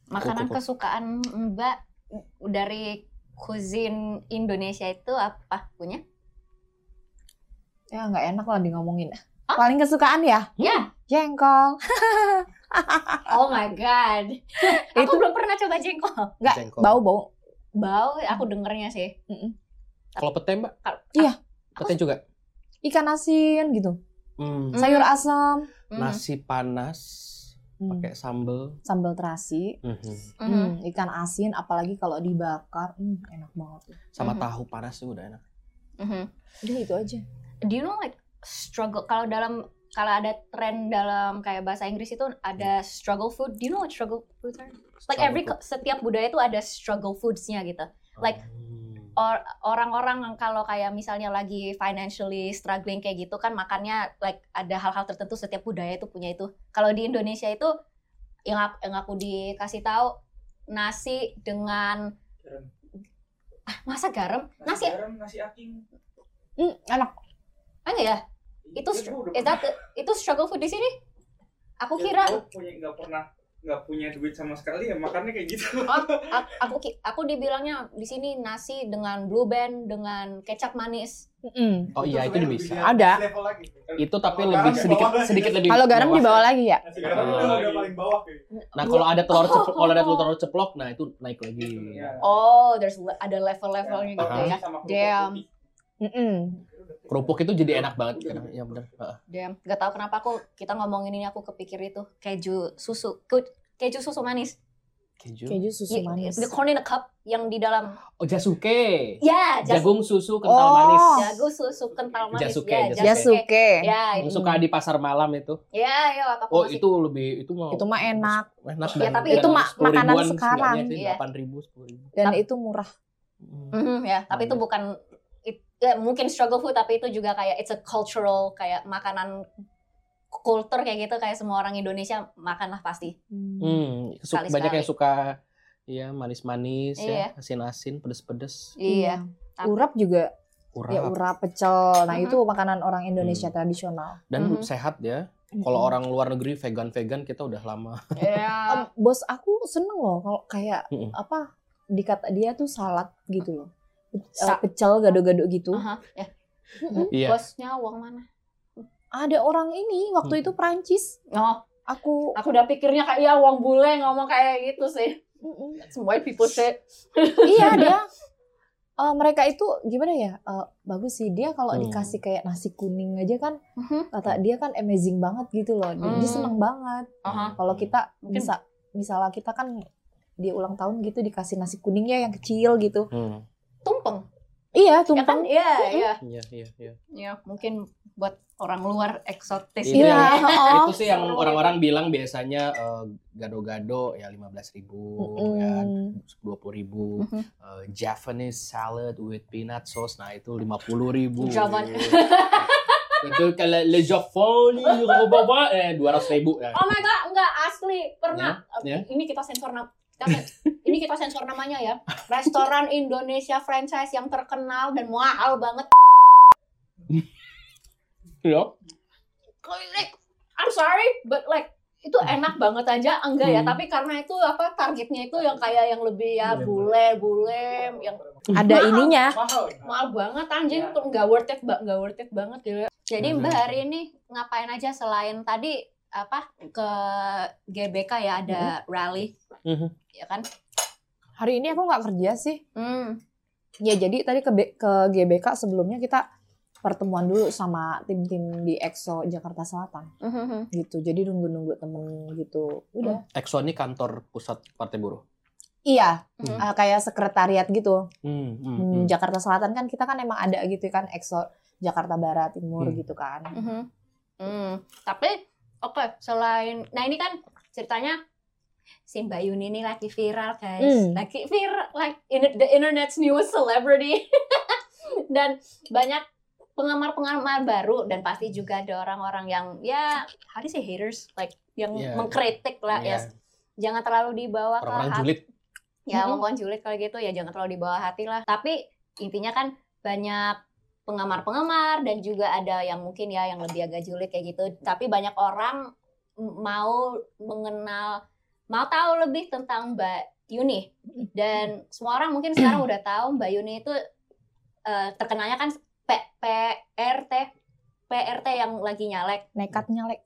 Makanan kesukaan Mbak dari cuisine Indonesia itu apa punya? Ya nggak enak lah di ngomongin. Paling kesukaan ya? Ya. Jengkol. Oh my god. Aku belum pernah coba jengkol. Nggak, bau. Bau, aku dengernya sih. Kalau pete Mbak? Iya. Pete juga? Ikan asin gitu. Sayur asam. Nasi panas. Pakai sambal terasi. Ikan asin, apalagi kalau dibakar. Enak banget. Sama tahu panas itu udah enak. Udah itu aja. Do you know like struggle kalau ada tren dalam kayak bahasa Inggris itu ada struggle food. Do you know what struggle foods are? Like setiap budaya itu ada struggle foods-nya gitu. Like orang-orang yang kalau kayak misalnya lagi financially struggling kayak gitu kan makannya like ada hal-hal tertentu, setiap budaya itu punya itu. Kalau di Indonesia itu yang aku dikasih tahu nasi dengan masa garam? Nasi aking. Enak. Enggak ya? Itu struggle food di sini? Aku kira nggak punya duit sama sekali ya makannya kayak gitu. Aku dibilangnya di sini nasi dengan blue band dengan kecap manis. Oh iya itu bisa. Ada. Itu tapi lebih sedikit lebih. Kalau garam di bawah lagi ya? Garam itu udah paling bawah kayak. Nah kalau ada telur ceplok, nah itu naik lagi. Oh, ada level-levelnya gitu ya. Damn. Kerupuk itu jadi enak banget kan? Ya benar. Damn, nggak tahu kenapa kita ngomongin ini aku kepikir itu keju susu manis. Keju susu manis. The corn in a cup yang di dalam. Oh jasuke. Ya, jagung susu kental manis. Jagung susu kental manis. Jasuke. Ya, itu suka di pasar malam itu. Ya. Oh itu lebih itu mah enak. Enak ya, tapi itu makanan sekarang. 8.000, 10.000. Dan itu murah. Ya, tapi itu bukan. Ya, mungkin struggle food tapi itu juga kayak it's a cultural kayak makanan kultur kayak gitu, kayak semua orang Indonesia makan lah pasti. Banyak yang suka ya manis-manis ya, asin-asin, pedes-pedes. Iya. Urap juga. Ya urap, pecel. Nah, itu makanan orang Indonesia tradisional. Dan sehat ya. Kalau orang luar negeri vegan kita udah lama. Yeah. Bos aku seneng loh kalau kayak dikata dia tuh salad gitu loh. Pecel gado-gado gitu. Iya. Bosnya uang mana? Ada orang ini waktu itu Prancis. Oh, aku udah pikirnya kayak ya uang bule ngomong kayak gitu sih. Semua people say. Iya dia. Mereka itu gimana ya? Bagus sih dia kalau dikasih kayak nasi kuning aja kan. Kata dia kan amazing banget gitu loh. Dia seneng banget. Kalau kita misalnya kita kan dia ulang tahun gitu dikasih nasi kuningnya yang kecil gitu. Tumpeng. Iya, tumpeng. Iya. Ya, mungkin buat orang luar eksotis. Itu sih yang orang-orang bilang biasanya gado-gado ya 15.000 ya 20.000. Japanese salad with peanut sauce, nah itu 50.000. Itu kalau le Japon 200.000 ya. Oh my god, enggak asli pernah. Ini kita sensor namanya ya. Restoran Indonesia franchise yang terkenal dan mahal banget. Ya. I'm sorry, but like itu enak banget aja enggak ya, tapi karena itu targetnya itu yang kayak yang lebih ya bule yang ada ininya. Mahal banget anjing, enggak worth it banget gitu. Jadi Mbak hari ini ngapain aja selain tadi ke GBK ya ada rally. Ya kan? Hari ini aku nggak kerja sih. Ya jadi tadi ke GBK sebelumnya kita pertemuan dulu sama tim-tim di EXO Jakarta Selatan. Gitu. Jadi nunggu temen gitu. Udah. EXO ini kantor pusat Partai Buruh. Iya. Kayak sekretariat gitu. Jakarta Selatan kan kita kan emang ada gitu kan EXO Jakarta Barat Timur gitu kan. Tapi selain ini kan ceritanya si Mbak Yuni ini lagi viral guys, lagi viral like the internet's newest celebrity. Dan banyak penggemar baru dan pasti juga ada orang-orang yang ya how do you say haters like yang mengkritik lah ya. Jangan terlalu dibawa ke orang julid. Ya orang julid kalau gitu ya jangan terlalu dibawa hati lah. Tapi intinya kan banyak penggemar dan juga ada yang mungkin yang lebih agak julid kayak gitu. Tapi banyak orang mau mengenal mau tahu lebih tentang Mbak Yuni. Dan semua orang mungkin sekarang udah tahu Mbak Yuni itu terkenalnya kan PRT yang lagi nyalek. Nekat nyalek.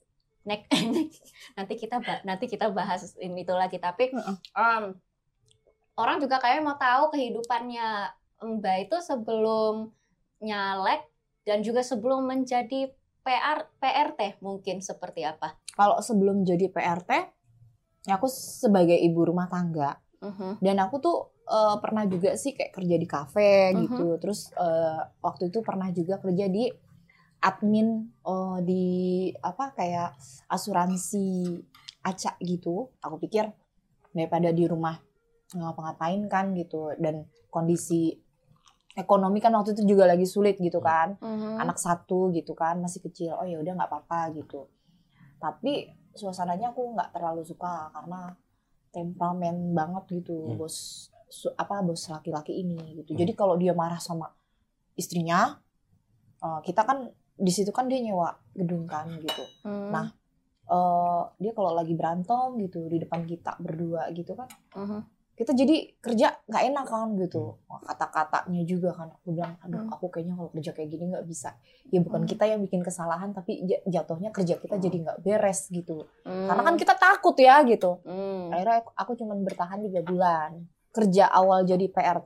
Nanti kita bahas ini itu lagi. Tapi orang juga kayak mau tahu kehidupannya Mbak itu sebelum nyalek dan juga sebelum menjadi PRT mungkin seperti apa? Kalau sebelum jadi PRT, ya aku sebagai ibu rumah tangga. Dan aku tuh pernah juga sih kayak kerja di kafe gitu. Terus waktu itu pernah juga kerja di admin di kayak asuransi acak gitu. Aku pikir daripada di rumah ngapa-ngapain kan gitu, dan kondisi ekonomi kan waktu itu juga lagi sulit gitu kan. Anak satu gitu kan, masih kecil. Oh ya udah nggak apa-apa gitu. Tapi suasananya aku nggak terlalu suka karena temperamen banget gitu bos laki-laki ini gitu. Jadi kalau dia marah sama istrinya, kita kan di situ kan dia nyewa gedung kan gitu. Nah dia kalau lagi berantem gitu di depan kita berdua gitu kan, kita jadi kerja nggak enak kan gitu. Kata-katanya juga kan, aku bilang aduh aku kayaknya kalau kerja kayak gini nggak bisa. Ya bukan kita yang bikin kesalahan, tapi jatuhnya kerja kita jadi nggak beres gitu. Karena kan kita takut ya gitu. Akhirnya aku cuma bertahan 3 bulan. Kerja awal jadi PRT,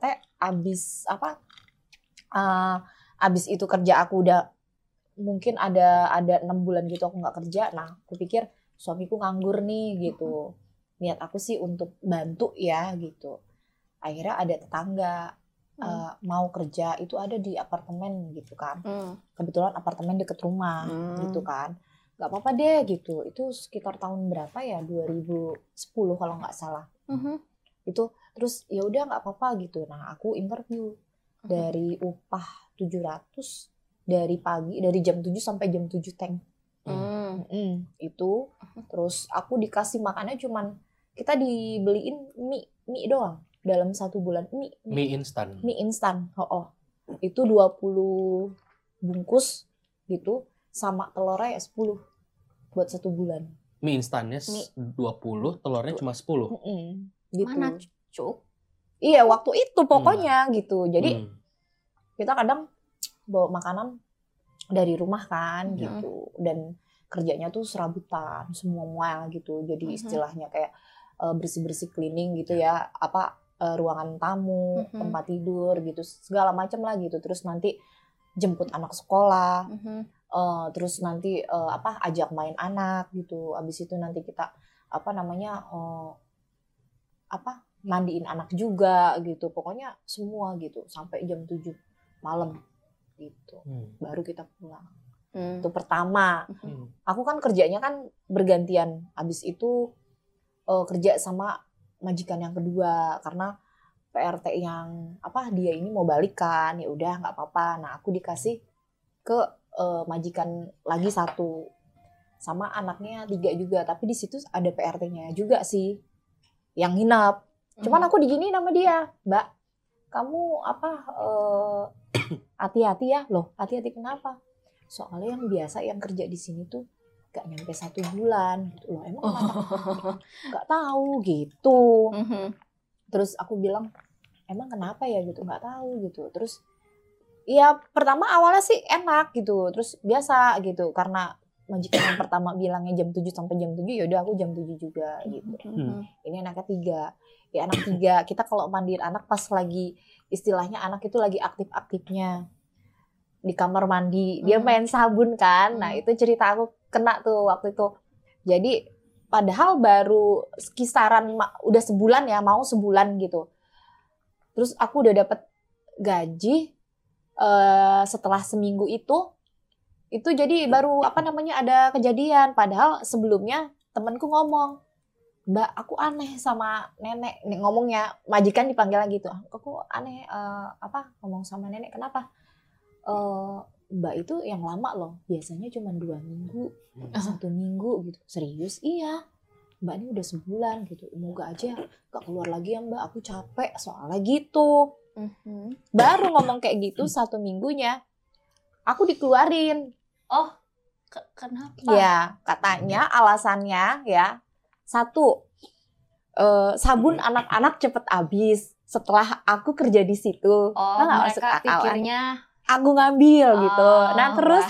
abis itu kerja aku udah mungkin ada 6 bulan gitu aku nggak kerja. Nah aku pikir suamiku nganggur nih gitu. Niat aku sih untuk bantu ya gitu. Akhirnya ada tetangga mau kerja, itu ada di apartemen gitu kan. Kebetulan apartemen deket rumah gitu kan. Gak apa-apa deh gitu. Itu sekitar tahun berapa ya? 2010 kalau nggak salah. Itu terus ya udah nggak apa-apa gitu. Nah aku interview dari upah 700 dari pagi, dari jam 7 sampai jam 7 teng. Itu terus aku dikasih makannya cuman kita dibeliin mie doang dalam 1 bulan. Mie instan. Itu 20 bungkus gitu sama telurnya 10 buat 1 bulan. Mie instannya 20, telurnya cuma 10. Gitu. Mana cuk? Iya waktu itu pokoknya gitu. Jadi kita kadang bawa makanan dari rumah kan gitu, dan kerjanya tuh serabutan semua gitu. Jadi istilahnya kayak bersih-bersih cleaning gitu ya, ruangan tamu, tempat tidur gitu, segala macam lah gitu. Terus nanti jemput anak sekolah, terus nanti ajak main anak gitu. Abis itu nanti kita mandiin anak juga gitu. Pokoknya semua gitu sampai jam 7 malam gitu. Baru kita pulang. Itu pertama. Aku kan kerjanya kan bergantian. Abis itu kerja sama majikan yang kedua karena PRT yang dia ini mau balikan, ya udah nggak apa-apa. Nah aku dikasih ke majikan lagi 1 sama anaknya 3 juga, tapi di situ ada PRT-nya juga sih yang nginep. Cuman aku digini sama dia, Mbak, kamu hati-hati ya. Loh hati-hati kenapa? Soalnya yang biasa yang kerja di sini tuh gak nyampe 1 bulan gitu. Loh emang kenapa? Gak tahu gitu. Terus aku bilang emang kenapa ya gitu, gak tahu gitu. Terus ya pertama awalnya sih enak gitu, terus biasa gitu karena majikan yang pertama bilangnya jam 7 sampai jam 7, ya udah aku jam 7 juga gitu. Ini anaknya 3. Ya anak 3, kita kalau mandiin anak pas lagi istilahnya anak itu lagi aktif-aktifnya di kamar mandi, dia main sabun kan. Nah itu cerita aku kena tuh waktu itu. Jadi padahal baru kisaran udah sebulan ya, mau sebulan gitu. Terus aku udah dapet gaji setelah seminggu itu jadi baru ada kejadian. Padahal sebelumnya temanku ngomong, Mbak aku aneh sama nenek. Ngomongnya majikan dipanggil lagi tuh, aku aneh ngomong sama nenek kenapa? Mbak itu yang lama loh, biasanya cuma 2 minggu, 1 minggu gitu. Serius? Iya, Mbak ini udah sebulan gitu. Moga aja gak keluar lagi ya Mbak, aku capek soalnya gitu. Baru ngomong kayak gitu 1 minggunya aku dikeluarin. Oh, kenapa? Ya katanya alasannya ya, 1, sabun anak-anak cepet habis setelah aku kerja di situ. Mereka pikirnya aku ngambil gitu. Nah terus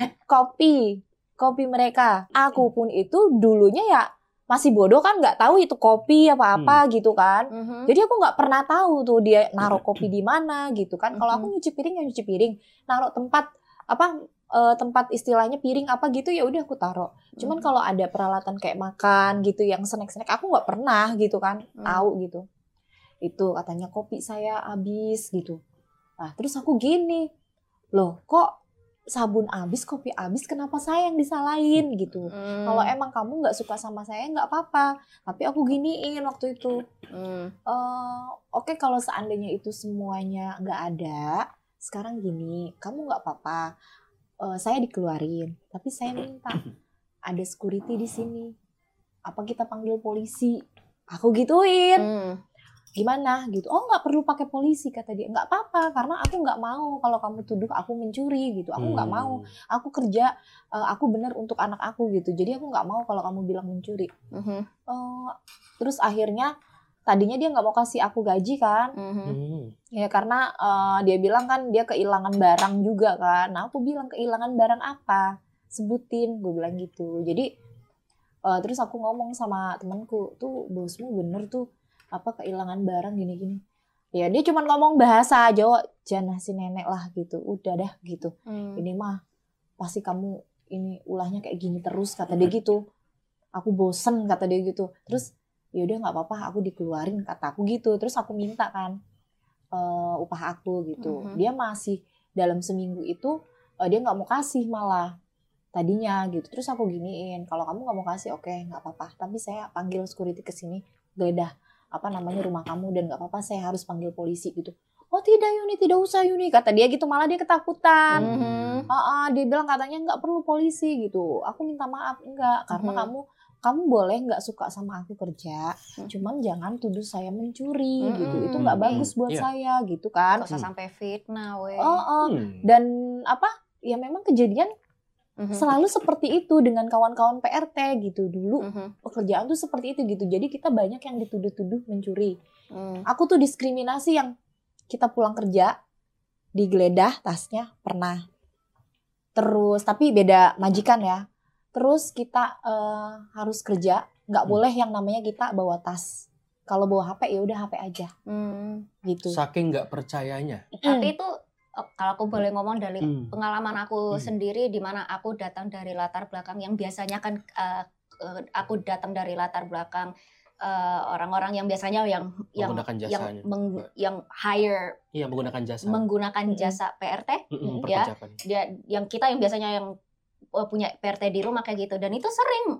kopi mereka, aku pun itu dulunya ya masih bodoh kan, nggak tahu itu kopi apa-apa gitu kan. Jadi aku nggak pernah tahu tuh dia naruh kopi di mana gitu kan. Kalau aku nyuci piring ya nyuci piring, naruh tempat tempat istilahnya piring apa gitu ya udah aku taruh. Cuman kalau ada peralatan kayak makan gitu yang snack-snack aku nggak pernah gitu kan tahu gitu. Itu katanya kopi saya habis gitu. Nah terus aku gini, loh kok sabun habis, kopi habis, kenapa saya yang disalahin gitu. Kalau emang kamu nggak suka sama saya nggak apa-apa, tapi aku giniin waktu itu. Oke, kalau seandainya itu semuanya nggak ada, sekarang gini, kamu nggak apa-apa, saya dikeluarin, tapi saya minta ada security di sini. Apa kita panggil polisi? Aku gituin. Gimana gitu, oh nggak perlu pakai polisi kata dia, nggak apa-apa karena aku nggak mau kalau kamu tuduh aku mencuri gitu, aku nggak mau, aku kerja, aku bener untuk anak aku gitu, jadi aku nggak mau kalau kamu bilang mencuri. Terus akhirnya tadinya dia nggak mau kasih aku gaji kan, ya karena dia bilang kan dia kehilangan barang juga kan. Nah aku bilang kehilangan barang apa, sebutin, gue bilang gitu. Jadi terus aku ngomong sama temanku, tuh bosmu bener tuh apa kehilangan barang gini-gini. Ya dia cuma ngomong bahasa Jawa, janah si nenek lah gitu. Udah dah gitu. Ini mah pasti kamu ini ulahnya kayak gini terus kata dia gitu. Aku bosen kata dia gitu. Terus ya udah nggak apa-apa aku dikeluarin kata aku gitu. Terus aku minta kan upah aku gitu. Dia masih dalam seminggu itu dia nggak mau kasih malah tadinya gitu. Terus aku giniin, kalau kamu nggak mau kasih oke, nggak apa-apa. Tapi saya panggil security ke sini geledah rumah kamu dan nggak apa-apa saya harus panggil polisi gitu. Oh tidak Yuni, tidak usah Yuni kata dia gitu, malah dia ketakutan. Dia bilang katanya nggak perlu polisi gitu. Aku minta maaf enggak karena kamu boleh nggak suka sama aku kerja, cuman jangan tuduh saya mencuri gitu. Itu nggak bagus buat saya gitu kan. Gak usah sampai fitnah weh. Dan ya memang kejadian selalu seperti itu dengan kawan-kawan PRT gitu dulu. Pekerjaan tuh seperti itu gitu. Jadi kita banyak yang dituduh-tuduh mencuri. Aku tuh diskriminasi yang kita pulang kerja digeledah tasnya pernah. Terus tapi beda majikan ya. Terus kita harus kerja, nggak boleh yang namanya kita bawa tas. Kalau bawa HP ya udah HP aja. Gitu. Saking nggak percayanya. Tapi itu kalau aku boleh ngomong dari pengalaman aku sendiri, di mana aku datang dari latar belakang yang biasanya kan aku datang dari latar belakang orang-orang yang biasanya yang hire, menggunakan jasa PRT, dia yang kita yang biasanya yang punya PRT di rumah kayak gitu, dan itu sering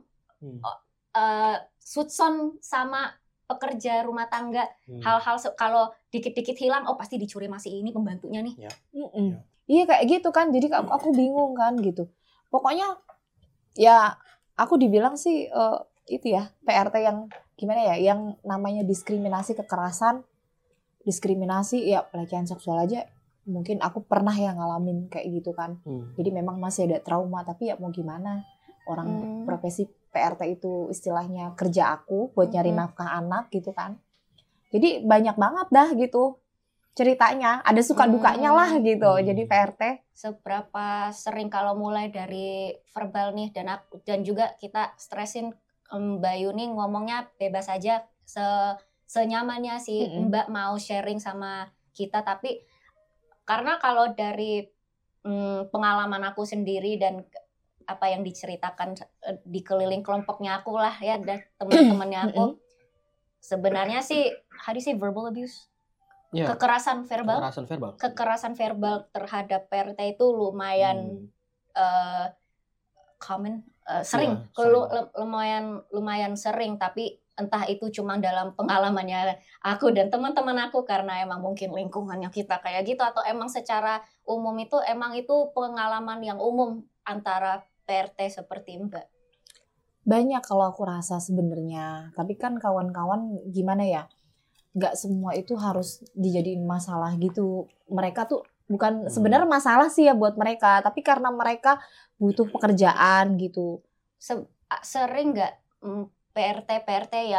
sutson sama pekerja rumah tangga, hal-hal kalau dikit-dikit hilang, oh pasti dicuri masih ini pembantunya nih. Iya kayak gitu kan, jadi aku bingung kan gitu. Pokoknya ya aku dibilang sih itu ya PRT yang gimana ya, yang namanya diskriminasi, kekerasan, diskriminasi ya pelecehan seksual aja. Mungkin aku pernah ya ngalamin kayak gitu kan. Jadi memang masih ada trauma, tapi ya mau gimana, orang profesi PRT itu istilahnya kerja aku buat nyari nafkah anak gitu kan. Jadi banyak banget dah gitu ceritanya, ada suka dukanya lah gitu. Jadi PRT seberapa sering kalau mulai dari verbal nih, dan juga kita stresin Mbak Yuni ngomongnya bebas aja, senyamannya si Mbak mau sharing sama kita. Tapi karena kalau dari pengalaman aku sendiri dan apa yang diceritakan di keliling kelompoknya aku lah ya, dan teman-temannya aku, sebenarnya sih verbal abuse, kekerasan verbal terhadap PRT itu lumayan common, sering. Lumayan sering, tapi entah itu cuma dalam pengalamannya aku dan teman-teman aku karena emang mungkin lingkungannya kita kayak gitu, atau emang secara umum itu pengalaman yang umum antara PRT seperti Mbak. Banyak kalau aku rasa sebenarnya, tapi kan kawan-kawan gimana ya, nggak semua itu harus dijadiin masalah gitu. Mereka tuh bukan sebenarnya masalah sih ya buat mereka, tapi karena mereka butuh pekerjaan gitu. Sering nggak PRT yang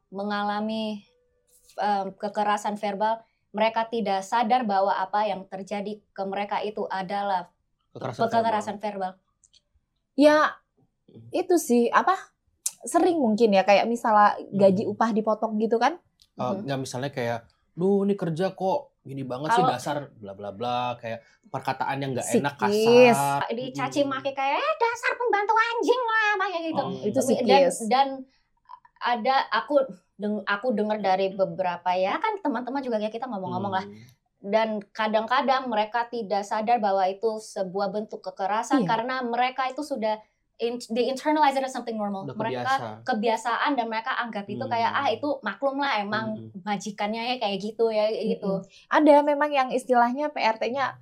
mengalami kekerasan verbal, mereka tidak sadar bahwa apa yang terjadi ke mereka itu adalah kekerasan verbal. Ya itu sih sering mungkin ya kayak misalnya gaji upah dipotong gitu kan? Nggak misalnya kayak, duh ini kerja kok gini banget sih dasar bla bla bla, kayak perkataan yang nggak enak, kasar, dicaci maki kayak dasar pembantu anjing lah kayak gitu. Itu sikis. Dan ada aku dengar dari beberapa ya kan teman-teman juga kayak kita ngomong-ngomong lah. Dan kadang-kadang mereka tidak sadar bahwa itu sebuah bentuk kekerasan karena mereka itu sudah they internalize it as something normal. Mereka kebiasaan dan mereka anggap itu kayak itu maklum lah emang majikannya ya kayak gitu ya gitu. Ada memang yang istilahnya PRT-nya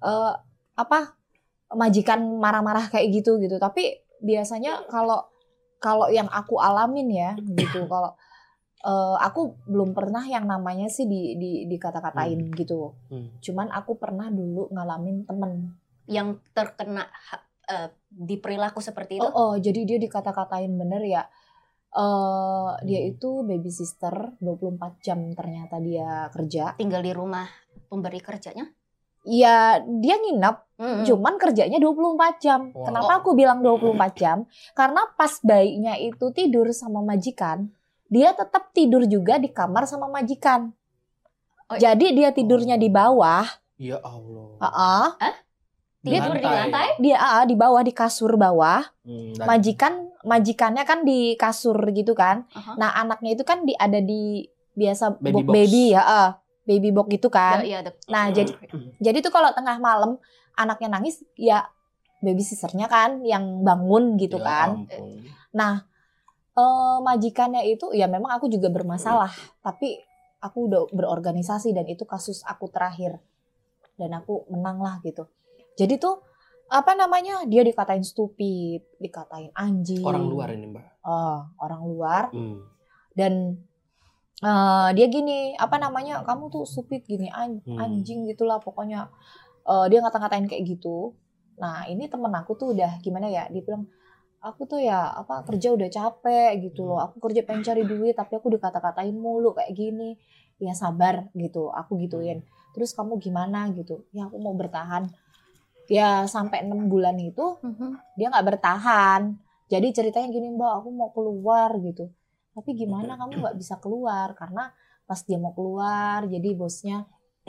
majikan marah-marah kayak gitu. Tapi biasanya kalau yang aku alamin ya gitu, kalau aku belum pernah yang namanya sih dikata-katain gitu. Cuman aku pernah dulu ngalamin temen yang terkena di perilaku seperti itu. Jadi dia dikata-katain bener ya. Dia itu baby sister 24 jam ternyata dia kerja. Tinggal di rumah pemberi kerjanya? Ya dia nginep, cuman kerjanya 24 jam. Wow. Kenapa aku bilang 24 jam? Karena pas bayinya itu tidur sama majikan, dia tetap tidur juga di kamar sama majikan. Jadi dia tidurnya di bawah. Ya Allah. Tidur di lantai? Dia di bawah, di kasur bawah. Majikannya kan di kasur gitu kan. Nah anaknya itu kan ada di biasa baby ya. Baby box gitu kan. Nah jadi tuh kalau tengah malam anaknya nangis ya baby sisternya kan yang bangun gitu kan. Nah majikannya itu ya memang aku juga bermasalah, tapi aku udah berorganisasi dan itu kasus aku terakhir dan aku menang lah gitu. Jadi tuh dia dikatain stupid, dikatain anjing. Orang luar ini Mbak. Orang luar. Dan dia gini, kamu tuh stupid gini, anjing gitulah pokoknya. Dia ngata-ngatain kayak gitu. Nah ini temen aku tuh udah gimana ya, dia bilang aku tuh ya kerja udah capek gitu loh, aku kerja pengen cari duit tapi aku dikata-katain mulu kayak gini. Ya sabar gitu, aku gituin. Terus kamu gimana gitu? Ya aku mau bertahan. Ya sampai 6 bulan itu dia nggak bertahan. Jadi ceritanya gini, Mbak, aku mau keluar gitu. Tapi gimana kamu nggak bisa keluar? Karena pas dia mau keluar, jadi bosnya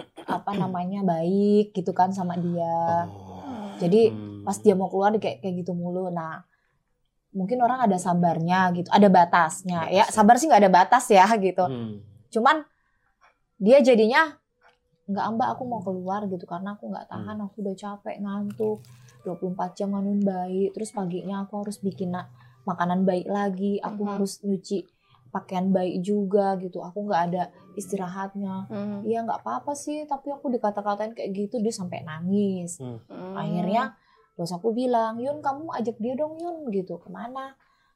baik gitu kan sama dia. Jadi pas dia mau keluar kayak gitu mulu. Nah mungkin orang ada sabarnya gitu, ada batasnya. Ya sabar sih nggak ada batas ya gitu. Cuman dia jadinya nggak, Mbak, aku mau keluar gitu karena aku nggak tahan, aku udah capek ngantuk 24 jam nganun bayi, terus paginya aku harus bikin makanan bayi lagi, aku harus nyuci pakaian bayi juga gitu, aku nggak ada istirahatnya. Iya nggak apa-apa sih, tapi aku dikata-katain kayak gitu. Dia sampai nangis. Akhirnya terus aku bilang, Yun kamu ajak dia dong Yun gitu, kemana,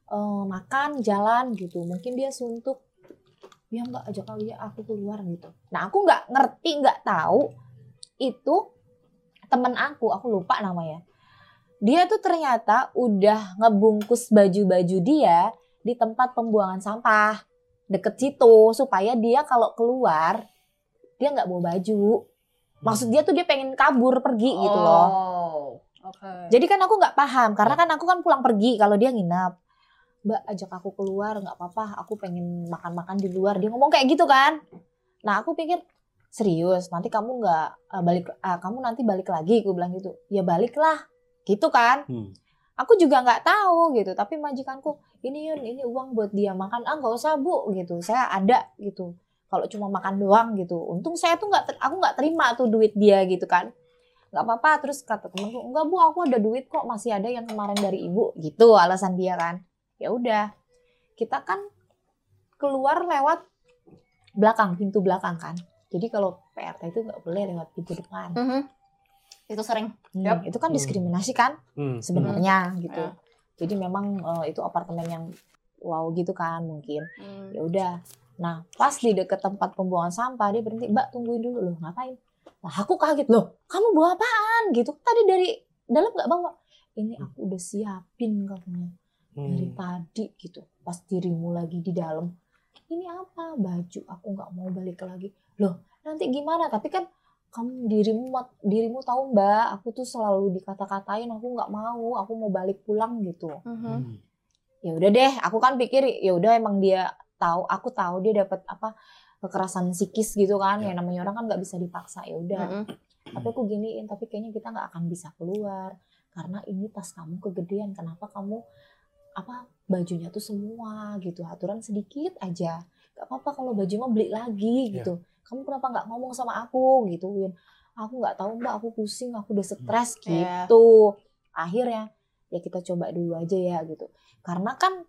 makan jalan gitu, mungkin dia suntuk. Ya nggak, ajak kali aku keluar gitu. Nah aku nggak ngerti, nggak tahu itu temen aku lupa namanya. Dia tuh ternyata udah ngebungkus baju-baju dia di tempat pembuangan sampah deket situ supaya dia kalau keluar dia nggak bawa baju. Maksud dia tuh dia pengen kabur pergi gitu loh. Jadi kan aku nggak paham karena kan aku kan pulang pergi kalau dia nginap. Mbak, ajak aku keluar, nggak apa-apa, aku pengen makan-makan di luar. Dia ngomong kayak gitu kan. Nah aku pikir serius, nanti kamu nggak kamu nanti balik lagi, aku bilang gitu. Ya balik lah, gitu kan. Aku juga nggak tahu gitu, tapi majikanku ini Yun, ini uang buat dia makan. Nggak usah Bu gitu, saya ada gitu. Kalau cuma makan doang gitu. Untung saya tuh aku nggak terima tuh duit dia gitu kan. Nggak apa-apa. Terus kata temanku, enggak Bu, aku ada duit kok, masih ada yang kemarin dari ibu gitu alasan dia kan. Ya udah, kita kan keluar lewat belakang, pintu belakang kan. Jadi kalau PRT itu nggak boleh lewat pintu depan. Itu sering. Itu kan diskriminasi kan sebenarnya gitu. Jadi memang itu apartemen yang wow gitu kan mungkin. Ya udah. Nah pas di dekat tempat pembuangan sampah dia berhenti, Mbak tungguin dulu. Loh ngapain? Nah aku kaget, loh kamu bawa apaan gitu? Tadi dari dalam nggak bawa. Ini aku udah siapin katanya. Dari tadi gitu, pas dirimu lagi di dalam. ini apa? Baju, aku nggak mau balik lagi. Loh, nanti gimana? Tapi kan kamu dirimu tahu Mbak, aku tuh selalu dikata-katain, aku nggak mau, aku mau balik pulang gitu. Ya udah deh, aku kan pikir ya udah emang dia tahu, aku tahu dia dapat apa kekerasan psikis gitu kan, ya namanya orang kan nggak bisa dipaksa, ya udah. Tapi aku giniin, tapi kayaknya kita nggak akan bisa keluar karena ini tas kamu kegedean, kenapa kamu apa bajunya tuh semua gitu, aturan sedikit aja, nggak apa-apa kalau baju mah beli lagi gitu. Kamu kenapa nggak ngomong sama aku gituin? Aku nggak tahu Mbak, aku pusing, aku udah stres gitu. Akhirnya ya kita coba dulu aja ya gitu. Karena kan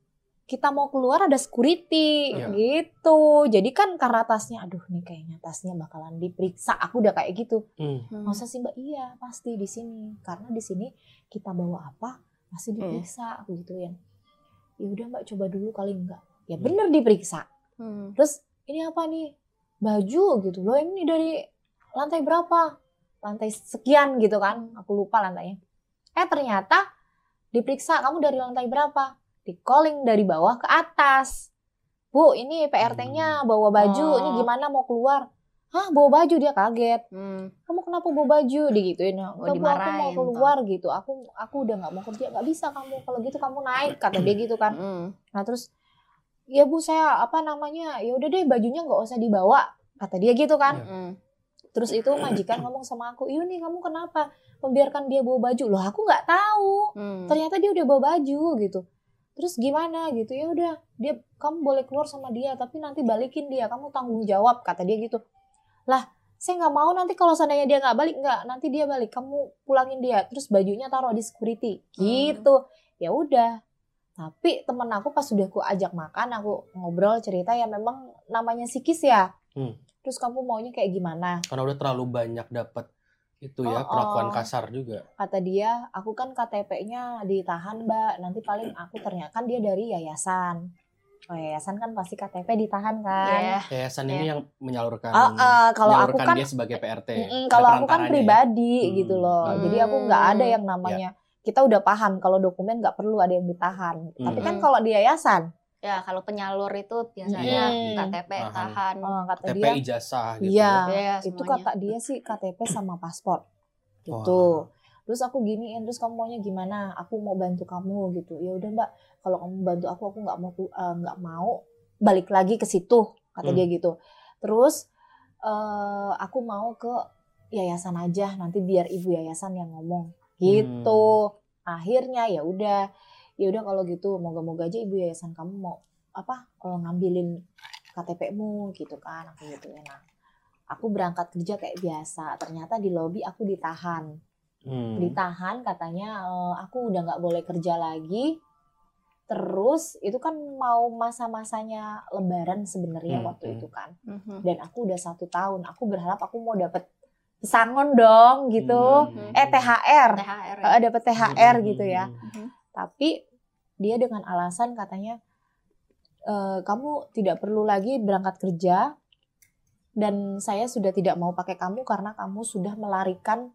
kita mau keluar ada security gitu. Jadi kan karena tasnya, aduh nih kayaknya tasnya bakalan diperiksa. Aku udah kayak gitu. Masa sih Mbak? Iya pasti di sini. Karena di sini kita bawa apa pasti diperiksa. Aku gituin. Ya udah Mbak coba dulu kali enggak. Ya bener diperiksa. Terus ini apa nih? Baju gitu loh, ini dari lantai berapa? Lantai sekian gitu kan, aku lupa lantainya. Ternyata diperiksa, kamu dari lantai berapa? Di calling dari bawah ke atas. Bu, ini PRT-nya bawa baju, ini gimana mau keluar? Hah, bawa baju? Dia kaget. Kamu kenapa bawa baju? Digituin. Enggak Bu, aku mau keluar gitu. Aku udah nggak mau kerja, nggak bisa kamu. Kalau gitu kamu naik, kata dia gitu kan. Nah terus ya Bu saya ya udah deh bajunya nggak usah dibawa kata dia gitu kan. Terus itu majikan ngomong sama aku, iya nih kamu kenapa membiarkan dia bawa baju? Loh aku nggak tahu, ternyata dia udah bawa baju gitu. Terus gimana gitu, ya udah dia kamu boleh keluar sama dia tapi nanti balikin dia, kamu tanggung jawab kata dia gitu. Lah saya nggak mau nanti kalau seandainya dia nggak balik, nggak nanti dia balik kamu pulangin dia, terus bajunya taruh di security gitu. Ya udah. Tapi temen aku pas sudah aku ajak makan, aku ngobrol cerita ya memang namanya psikis ya. Terus kamu maunya kayak gimana? Karena udah terlalu banyak dapat itu ya perlakuan kasar juga. Kata dia, aku kan KTP-nya ditahan Mbak. Nanti paling aku ternyata kan dia dari yayasan. Oh, yayasan kan pasti KTP ditahan kan? Yayasan ini yang menyalurkan. Kalau aku kan dia sebagai PRT. Kalau aku kan pribadi gitu loh. Jadi aku nggak ada yang namanya. Kita udah paham kalau dokumen nggak perlu ada yang ditahan. Tapi kan kalau di yayasan, ya kalau penyalur itu biasanya KTP tahan. Kata KTP dia, ijazah gitu. Iya, itu kata dia sih KTP sama paspor gitu. Terus aku giniin, terus kamu maunya gimana? Aku mau bantu kamu gitu. Ya udah Mbak, kalau kamu bantu aku nggak mau balik lagi ke situ kata dia gitu. Terus aku mau ke yayasan aja, nanti biar ibu yayasan yang ngomong. Gitu. Akhirnya ya udah kalau gitu moga-moga aja ibu yayasan kamu mau ngambilin KTP-mu gitu kan, aku gitu ya. Nah, aku berangkat kerja kayak biasa. Ternyata di lobi aku ditahan. Ditahan katanya aku udah nggak boleh kerja lagi. Terus itu kan mau masa-masanya Lebaran sebenarnya waktu itu kan. Dan aku udah 1 tahun. Aku berharap aku mau dapet pesangon dong gitu, THR dapat THR gitu ya. Tapi dia dengan alasan katanya kamu tidak perlu lagi berangkat kerja dan saya sudah tidak mau pakai kamu karena kamu sudah melarikan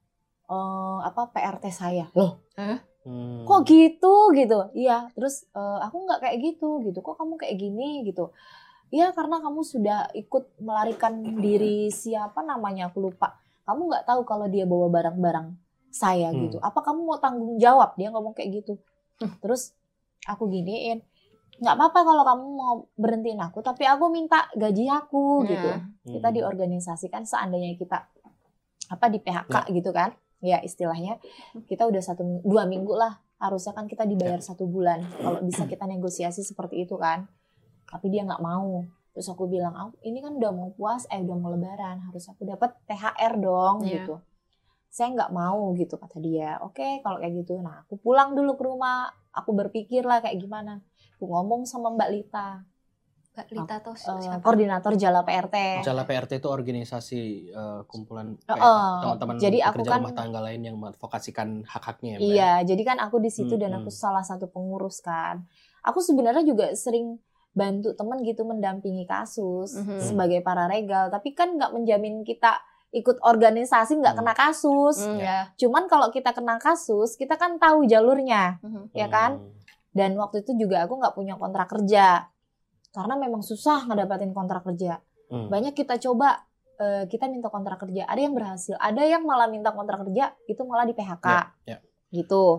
PRT saya. Loh, kok gitu? Iya, terus aku nggak kayak gitu. Kok kamu kayak gini gitu? Iya, karena kamu sudah ikut melarikan diri siapa namanya aku lupa. Kamu nggak tahu kalau dia bawa barang-barang saya gitu. Apa kamu mau tanggung jawab? Dia ngomong kayak gitu. Terus aku giniin, nggak apa-apa kalau kamu mau berhentiin aku, tapi aku minta gaji aku gitu. Kita diorganisasikan seandainya kita di PHK gitu kan? Ya istilahnya kita udah 2 minggu lah. Harusnya kan kita dibayar 1 bulan. Kalau bisa kita negosiasi seperti itu kan. Tapi dia nggak mau. Terus aku bilang, ini kan udah mau udah mau Lebaran, harus aku dapat THR dong gitu. Saya nggak mau gitu kata dia. Oke, kalau kayak gitu, nah aku pulang dulu ke rumah. Aku berpikir lah kayak gimana. Aku ngomong sama Mbak Lita. Mbak Lita tuh siapa? Koordinator Jala PRT. Jala PRT itu organisasi kumpulan teman-teman pekerja rumah tangga lain yang mengadvokasikan hak-haknya ya. Iya, jadi kan aku di situ dan aku salah satu pengurus kan. Aku sebenarnya juga sering bantu teman gitu mendampingi kasus sebagai paralegal, tapi kan nggak menjamin kita ikut organisasi nggak kena kasus. Cuman kalau kita kena kasus, kita kan tahu jalurnya, ya kan? Dan waktu itu juga aku nggak punya kontrak kerja, karena memang susah ngedapatin kontrak kerja. Banyak kita coba, kita minta kontrak kerja, ada yang berhasil, ada yang malah minta kontrak kerja itu malah di PHK, gitu.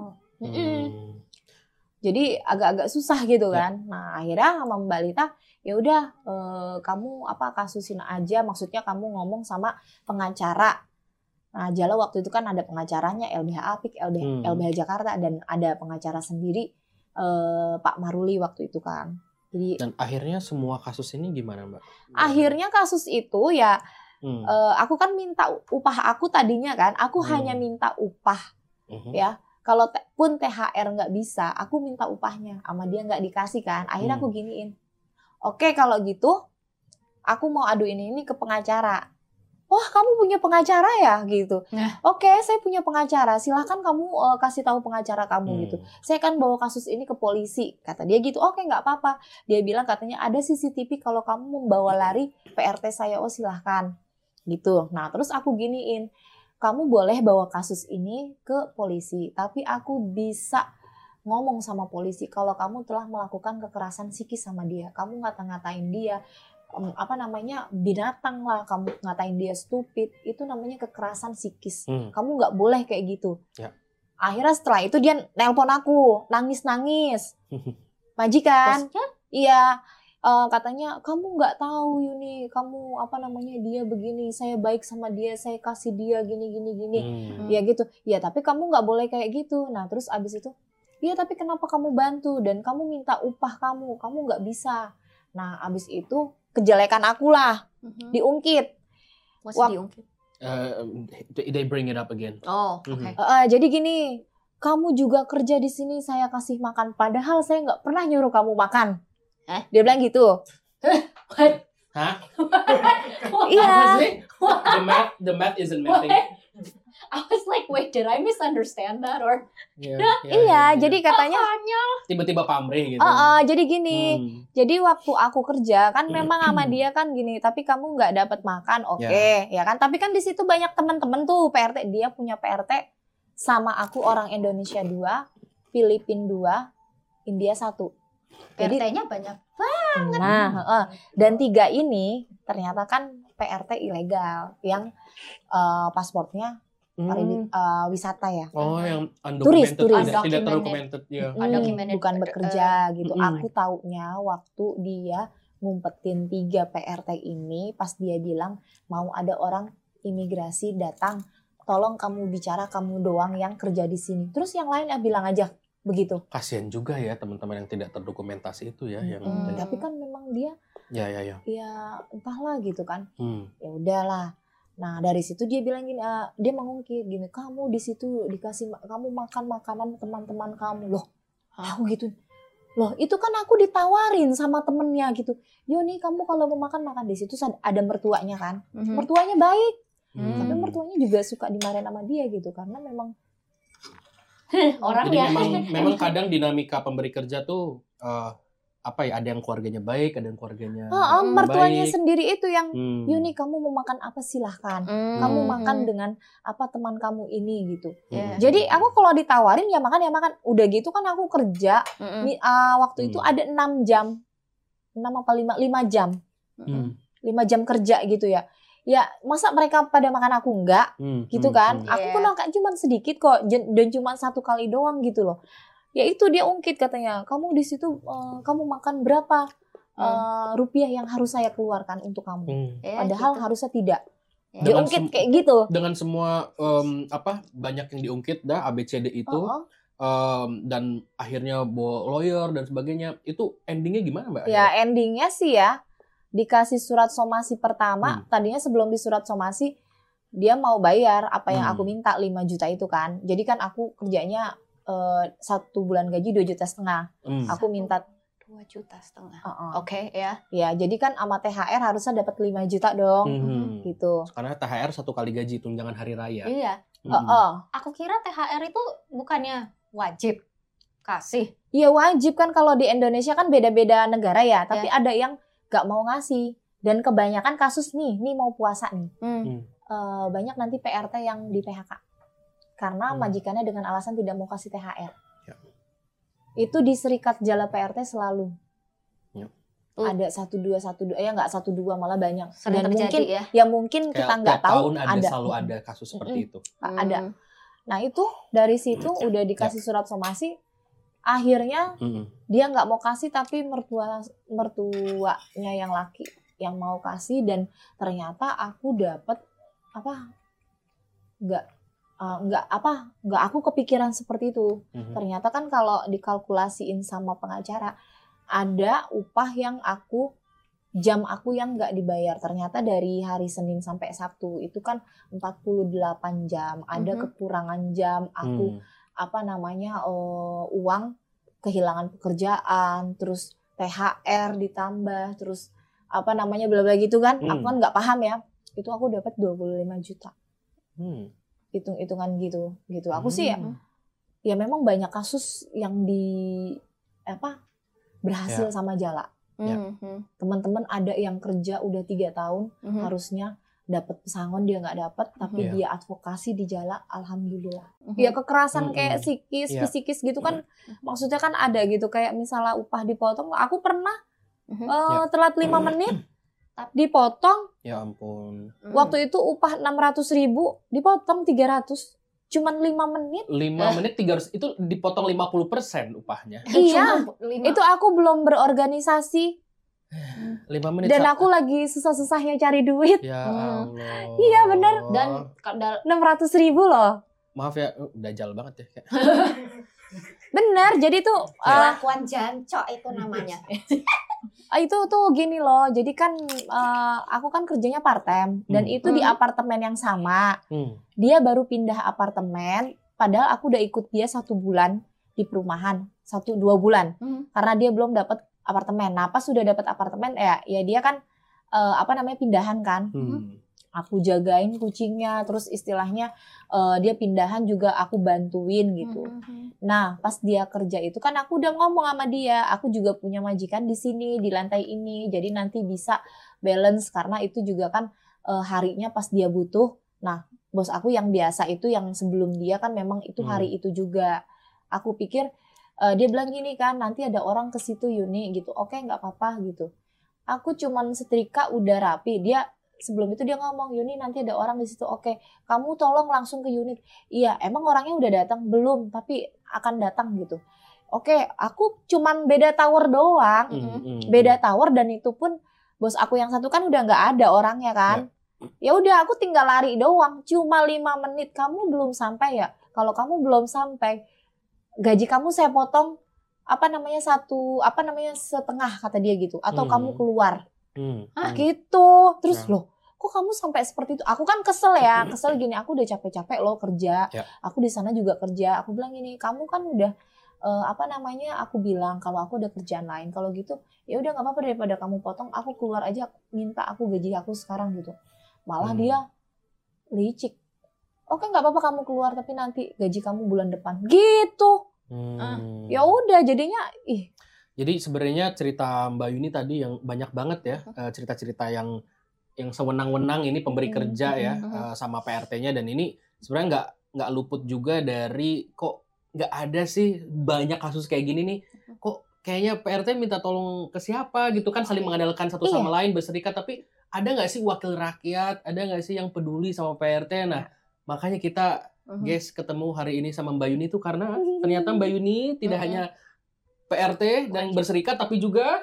Jadi agak-agak susah gitu kan. Nah akhirnya sama Mbak Lita, ya udah kamu kasusin aja, maksudnya kamu ngomong sama pengacara. Nah Jala waktu itu kan ada pengacaranya LBH Apik, LBH Jakarta, dan ada pengacara sendiri Pak Maruli waktu itu kan. Jadi dan akhirnya semua kasus ini gimana Mbak? Akhirnya kasus itu ya aku kan minta upah aku tadinya kan, aku hanya minta upah ya. Kalau pun THR nggak bisa, aku minta upahnya, sama dia nggak dikasih kan. Akhirnya aku giniin, oke kalau gitu, aku mau aduin ini ke pengacara. Wah kamu punya pengacara ya gitu. Oke saya punya pengacara, silahkan kamu kasih tahu pengacara kamu gitu. Saya kan bawa kasus ini ke polisi, kata dia gitu. Oke nggak apa-apa. Dia bilang katanya ada CCTV kalau kamu membawa lari PRT saya, oh silahkan gitu. Nah terus aku giniin, kamu boleh bawa kasus ini ke polisi, tapi aku bisa ngomong sama polisi kalau kamu telah melakukan kekerasan psikis sama dia, kamu ngata-ngatain dia binatang lah, kamu ngatain dia stupid, itu namanya kekerasan psikis. Kamu nggak boleh kayak gitu. Akhirnya setelah itu dia nelpon aku, nangis-nangis. Majikan, iya, katanya kamu nggak tahu Yuni, kamu dia begini, saya baik sama dia, saya kasih dia gini. Ya gitu. Ya tapi kamu nggak boleh kayak gitu. Nah terus abis itu, iya tapi kenapa kamu bantu dan kamu minta upah kamu nggak bisa. Nah abis itu kejelekan aku lah diungkit. Diungkit? They bring it up again. Oh, oke. Jadi gini, kamu juga kerja di sini, saya kasih makan, padahal saya nggak pernah nyuruh kamu makan. Dia bilang gitu. What? Hah? Iya. The math isn't mathing. I was like, wait, did I misunderstand that or? Iya, jadi katanya tiba-tiba pamrih gitu. Jadi gini, jadi waktu aku kerja kan memang sama dia kan gini, tapi kamu nggak dapat makan, ya kan? Tapi kan di situ banyak teman-teman tuh PRT, dia punya PRT sama aku orang Indonesia 2, Filipina 2, India 1. Jadi PRT-nya banyak banget. Nah, dan 3 ini ternyata kan PRT ilegal yang pasportnya wisata ya. Oh, yang turis. tidak terdocumented ya. Bukan bekerja gitu. Aku taunya waktu dia ngumpetin 3 PRT ini pas dia bilang mau ada orang imigrasi datang, tolong kamu bicara kamu doang yang kerja di sini. Terus yang lain bilang aja begitu. Kasian juga ya teman-teman yang tidak terdokumentasi itu ya yang tapi kan memang dia ya entahlah gitu kan. Ya udahlah. Nah dari situ dia bilang gini, dia mengungkit gini, kamu di situ dikasih kamu makan makanan teman-teman kamu loh. Aku gitu. Loh itu kan aku ditawarin sama temennya gitu. Yo nih kamu kalau mau makan di situ ada mertuanya kan. Mertuanya baik. Tapi mertuanya juga suka dimarahin sama dia gitu karena memang jadi memang kadang dinamika pemberi kerja tuh ada yang keluarganya baik, ada yang keluarganya mertuanya baik. Sendiri itu yang Yuni kamu mau makan apa silahkan, kamu makan dengan apa teman kamu ini gitu. Jadi aku kalau ditawarin ya makan udah gitu kan aku kerja waktu itu ada 6 jam 5 jam 5 jam kerja gitu ya. Ya masa mereka pada makan aku enggak gitu kan. Aku pun makan cuma sedikit kok dan cuma 1 kali doang gitu loh. Ya itu dia ungkit katanya, kamu di situ kamu makan berapa rupiah yang harus saya keluarkan untuk kamu. Padahal gitu. Harusnya tidak. Dia ungkit kayak gitu. Dengan semua banyak yang diungkit ABCD itu dan akhirnya bawa lawyer dan sebagainya. Itu endingnya gimana Mbak? Ya endingnya sih ya dikasih surat somasi pertama. Tadinya sebelum di surat somasi dia mau bayar apa yang aku minta 5 juta itu kan. Jadi kan aku kerjanya 1 bulan gaji 2,5 juta. Aku minta 2,5 juta. Oke, ya. Ya, jadi kan sama THR harusnya dapat 5 juta dong. Gitu. Karena THR 1 kali gaji tunjangan hari raya. Iya. Aku kira THR itu bukannya wajib kasih. Iya, wajib kan kalau di Indonesia kan beda-beda negara ya, tapi ada yang gak mau ngasih. Dan kebanyakan kasus nih mau puasa nih. Banyak nanti PRT yang di PHK. Karena majikannya dengan alasan tidak mau kasih THR. Itu di Serikat Jala PRT selalu. ada 1212 ya nggak 12 malah banyak. Sering Dan terjadi mungkin ya. mungkin Kayak kita nggak tiap tahu tahun selalu ada kasus seperti itu. Ada. Nah itu dari situ udah dikasih surat somasi, akhirnya dia nggak mau kasih tapi mertuanya yang laki yang mau kasih, dan ternyata aku dapet nggak aku kepikiran seperti itu. Ternyata kan kalau dikalkulasiin sama pengacara ada upah yang jam aku yang nggak dibayar. Ternyata dari hari Senin sampai Sabtu itu kan 48 jam. Ada kekurangan jam aku uang kehilangan pekerjaan, terus THR ditambah, terus bla bla gitu kan. Aku kan nggak paham ya. Itu aku dapat 25 juta. Hitung-hitungan gitu. Aku sih ya memang banyak kasus yang berhasil sama Jala. Teman-teman ada yang kerja udah 3 tahun, harusnya dapat pesangon dia nggak dapat, tapi dia advokasi di Jala, alhamdulillah. Ya kekerasan kayak psikis gitu kan, maksudnya kan ada gitu, kayak misalnya upah dipotong. Aku pernah telat 5 menit dipotong. Ya ampun. Waktu itu upah 600.000 dipotong 300. Cuman 5 menit. 5 menit 300 itu dipotong 50% upahnya. Iya. Itu aku belum berorganisasi. 5 menit. Dan aku lagi susah-susahnya cari duit. Ya Allah. Iya benar. Dan 600.000 loh. Maaf ya, dajal banget ya. Bener, jadi tuh kelakuan jancok itu namanya. Itu tuh gini loh. Jadi kan aku kan kerjanya part time dan itu di apartemen yang sama. Dia baru pindah apartemen, padahal aku udah ikut dia 1 bulan di perumahan, 1-2 bulan. Karena dia belum dapat apartemen. Nah, pas sudah dapat apartemen ya dia kan pindahan kan. Aku jagain kucingnya, terus istilahnya dia pindahan juga aku bantuin gitu. Nah, pas dia kerja itu kan aku udah ngomong sama dia, aku juga punya majikan di sini, di lantai ini, jadi nanti bisa balance karena itu juga kan harinya pas dia butuh. Nah, bos aku yang biasa itu yang sebelum dia kan memang itu hari itu juga. Aku pikir dia bilang gini kan, nanti ada orang ke situ Yuni gitu. Oke, nggak apa-apa gitu. Aku cuman setrika udah rapi. Sebelum itu dia ngomong, Yuni nanti ada orang di situ. Oke, kamu tolong langsung ke unit. Iya, emang orangnya udah datang? Belum, tapi akan datang gitu. Oke, aku cuman beda tower doang. Beda tower dan itu pun bos aku yang satu kan udah nggak ada orangnya kan. Ya udah aku tinggal lari doang. Cuma 5 menit, kamu belum sampai ya? Kalau kamu belum sampai, gaji kamu saya potong setengah kata dia gitu. Atau kamu keluar. Gitu. Terus loh, kok kamu sampai seperti itu? Aku kan kesel ya, kesel gini. Aku udah capek-capek loh kerja. Aku di sana juga kerja. Aku bilang gini, kamu kan udah aku bilang kalau aku udah kerjaan lain. Kalau gitu, ya udah nggak apa-apa daripada kamu potong. Aku keluar aja, minta aku gaji aku sekarang gitu. Malah dia licik. Oke, nggak apa-apa kamu keluar, tapi nanti gaji kamu bulan depan. Gitu. Ya udah, jadinya Jadi sebenarnya cerita Mbak Yuni tadi yang banyak banget ya, cerita-cerita yang sewenang-wenang ini pemberi kerja ya sama PRT-nya, dan ini sebenarnya nggak luput juga dari kok nggak ada sih banyak kasus kayak gini nih, kok kayaknya PRT minta tolong ke siapa gitu kan, saling mengandalkan satu sama lain berserikat, tapi ada nggak sih wakil rakyat, ada nggak sih yang peduli sama PRT? Nah makanya kita guys ketemu hari ini sama Mbak Yuni tuh karena ternyata Mbak Yuni tidak hanya PRT dan berserikat tapi juga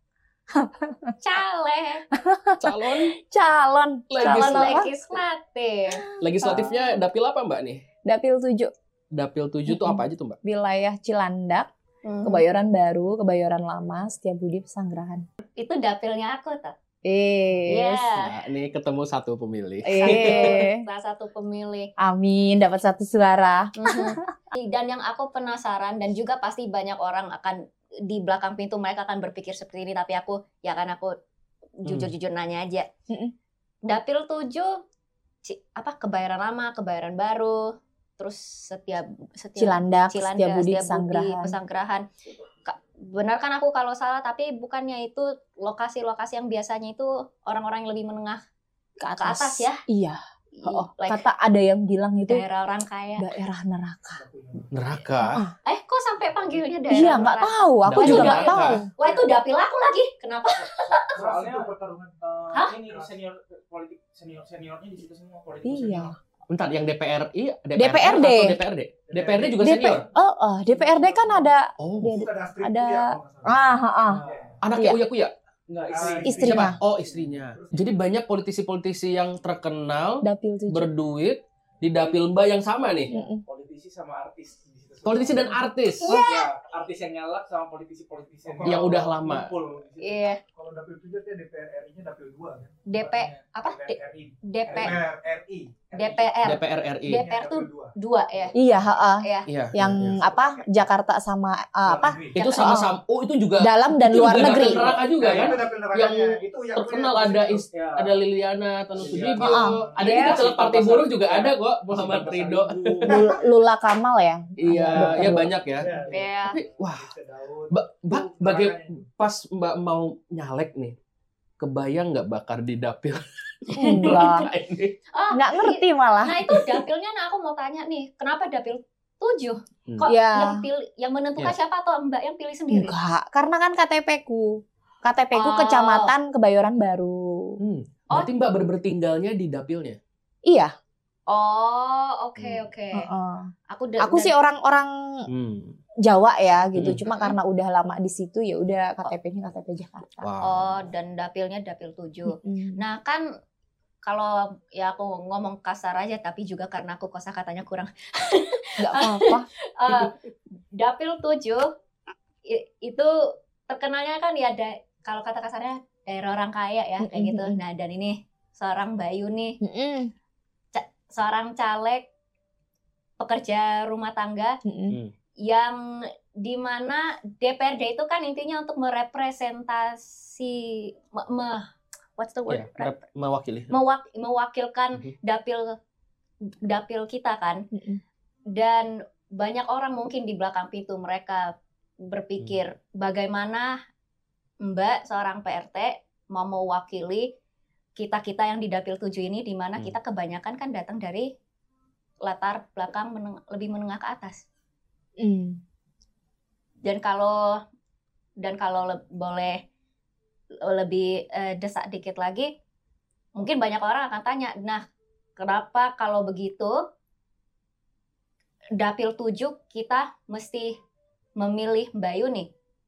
calon legislatif. Legislatifnya dapil apa Mbak nih? Dapil 7. Dapil 7 tuh apa aja tuh Mbak? Wilayah Cilandak, Kebayoran Baru, Kebayoran Lama, Setiabudi, Pesanggerahan. Itu dapilnya aku tuh. Nah, ini ketemu satu pemilih. Salah satu pemilih. Amin, dapat 1 suara. Dan yang aku penasaran, dan juga pasti banyak orang akan di belakang pintu mereka akan berpikir seperti ini, tapi aku jujur-jujur nanya aja. Dapil 7 Kebayoran Lama, Kebayoran Baru, terus Cilandak, Setiabudi, Pesanggerahan. Benar kan aku kalau salah, tapi bukannya itu lokasi-lokasi yang biasanya itu orang-orang yang lebih menengah ke atas ya? Iya. like kata ada yang bilang itu daerah orang kaya. daerah neraka. Neraka. Kok sampai panggilnya daerah? Iya, nggak tahu. Aku Dapil juga neraka. nggak tahu. Wah, itu dapil aku lagi. Kenapa? Soalnya itu pertarungan Hah? ini senior politik seniornya di situ semua politik Iya. Bentar, yang DPRI, DPRD. atau DPRD? DPRD juga senior. DPRD kan ada Oh, ada anaknya Iya. Uya Kuya. Enggak, istrinya. Oh, istrinya. Jadi banyak politisi-politisi yang terkenal Dapil 7. berduit di dapil Mbak yang sama nih. politisi sama artis di situ semua. Politisi dan artis Ya, artis yang nyalak sama politisi-politisi yang udah lama. ngumpul di situ. Iya. Kalau dapil 7 dia DPR RI-nya dapil 2 kan? DP apa? DPR RI. DPR RI. DPR DPR RI. DPR tuh 2 ya. Iya, Iya. Iya. yang apa Jakarta sama apa Itu sama-sama. Oh, itu juga dalam dan itu luar juga negeri. dapil neraka juga kan? dapil nerakanya. Yang Itu yang terkenal punya ada itu. Ya. ada Liliana Tanusudibyo, ada Iya. juga celak Partai Buruh juga ada kok, Muhammad Ridho. Lula Kamal ya. Iya, ya banyak ya. Ya, Iya. Tapi wah, daun. pas Mbak mau nyalek nih, kebayang nggak bakar di dapil Enggak. ini? Nggak ngerti malah. Nah, itu dapilnya aku mau tanya nih, kenapa dapil 7? Kok Ya. yang menentukan Iya. siapa atau Mbak yang pilih sendiri? Enggak, karena kan KTP-ku Oh. Kecamatan Kebayoran Baru. Berarti Mbak bertinggalnya di dapilnya. Iya. Oh, oke. Aku sih orang-orang Jawa ya gitu. Hmm. Cuma karena udah lama di situ ya udah KTP-nya KTP Jakarta. Oh, dan dapilnya dapil 7. Nah, kan kalau ya aku ngomong kasar aja, tapi juga karena aku kosakatanya kurang. Nggak apa-apa. Dapil 7 itu terkenalnya kan ya kalau kata kasarnya daerah orang kaya ya kayak gitu. Nah, dan ini seorang Bayu nih, seorang caleg pekerja rumah tangga yang dimana DPRD itu kan intinya untuk merepresentasi what's the word? Ya, mewakili. Mewakilkan dapil kita kan. Dan banyak orang mungkin di belakang pintu mereka berpikir bagaimana Mbak seorang PRT mau mewakili kita-kita yang di dapil 7 ini, di mana kita kebanyakan kan datang dari latar belakang lebih menengah ke atas. Dan kalau boleh lebih desak dikit lagi, mungkin banyak orang akan tanya, nah kenapa kalau begitu dapil 7 kita mesti memilih Mbak Yuni?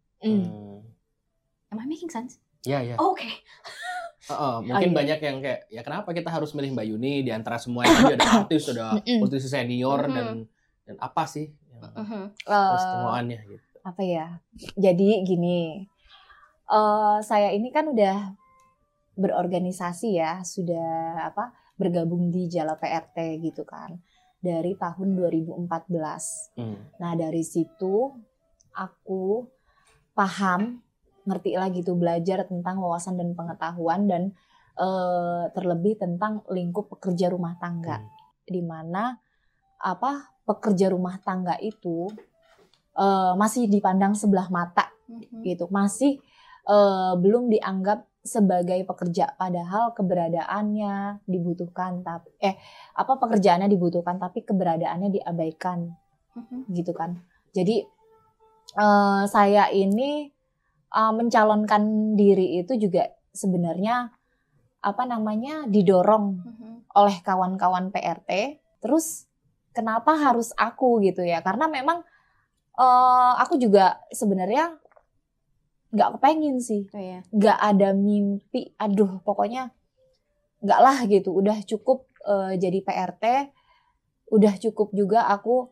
Am I making sense? Ya. Oke. Mungkin banyak yang kayak, ya kenapa kita harus milih Mbak Yuni di antara semua yang ada artis, ada politisi senior dan apa sih yang keistimewanya gitu. Apa ya? Jadi gini, saya ini kan udah berorganisasi ya, sudah bergabung di Jala PRT gitu kan dari tahun 2014. Nah dari situ aku paham, ngerti lah gitu, belajar tentang wawasan dan pengetahuan dan terlebih tentang lingkup pekerja rumah tangga, di mana pekerja rumah tangga itu masih dipandang sebelah mata gitu, masih belum dianggap sebagai pekerja, padahal keberadaannya dibutuhkan, tapi pekerjaannya dibutuhkan tapi keberadaannya diabaikan gitu kan. Jadi saya ini mencalonkan diri itu juga sebenarnya didorong oleh kawan-kawan PRT. Terus kenapa harus aku gitu ya? Karena memang aku juga sebenarnya nggak kepengen sih, nggak ada mimpi. Aduh, pokoknya nggak lah gitu. Udah cukup jadi PRT, udah cukup juga aku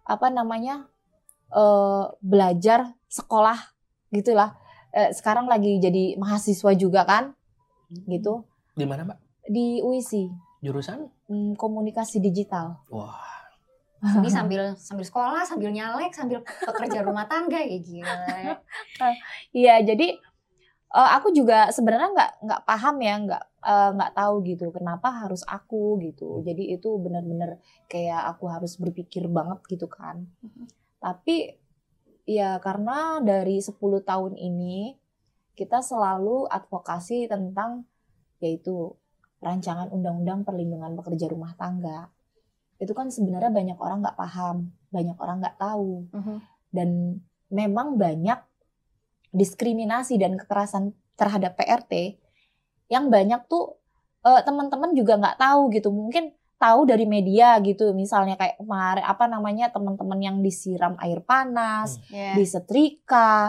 belajar sekolah gitulah. Sekarang lagi jadi mahasiswa juga kan, gitu. Di mana, Mbak? Di UISI. Jurusan? Komunikasi digital. Wah. Ini sambil sekolah, sambil nyalek, sambil pekerja rumah tangga ya gila. Iya, jadi aku juga sebenarnya nggak paham ya, nggak tahu gitu kenapa harus aku gitu. Jadi itu benar-benar kayak aku harus berpikir banget gitu kan. Tapi ya karena dari 10 tahun ini kita selalu advokasi tentang yaitu rancangan undang-undang perlindungan pekerja rumah tangga. Itu kan sebenarnya banyak orang nggak paham, banyak orang nggak tahu, dan memang banyak diskriminasi dan kekerasan terhadap PRT yang banyak tuh teman-teman juga nggak tahu gitu, mungkin tahu dari media gitu, misalnya kayak kemarin teman-teman yang disiram air panas, disetrika,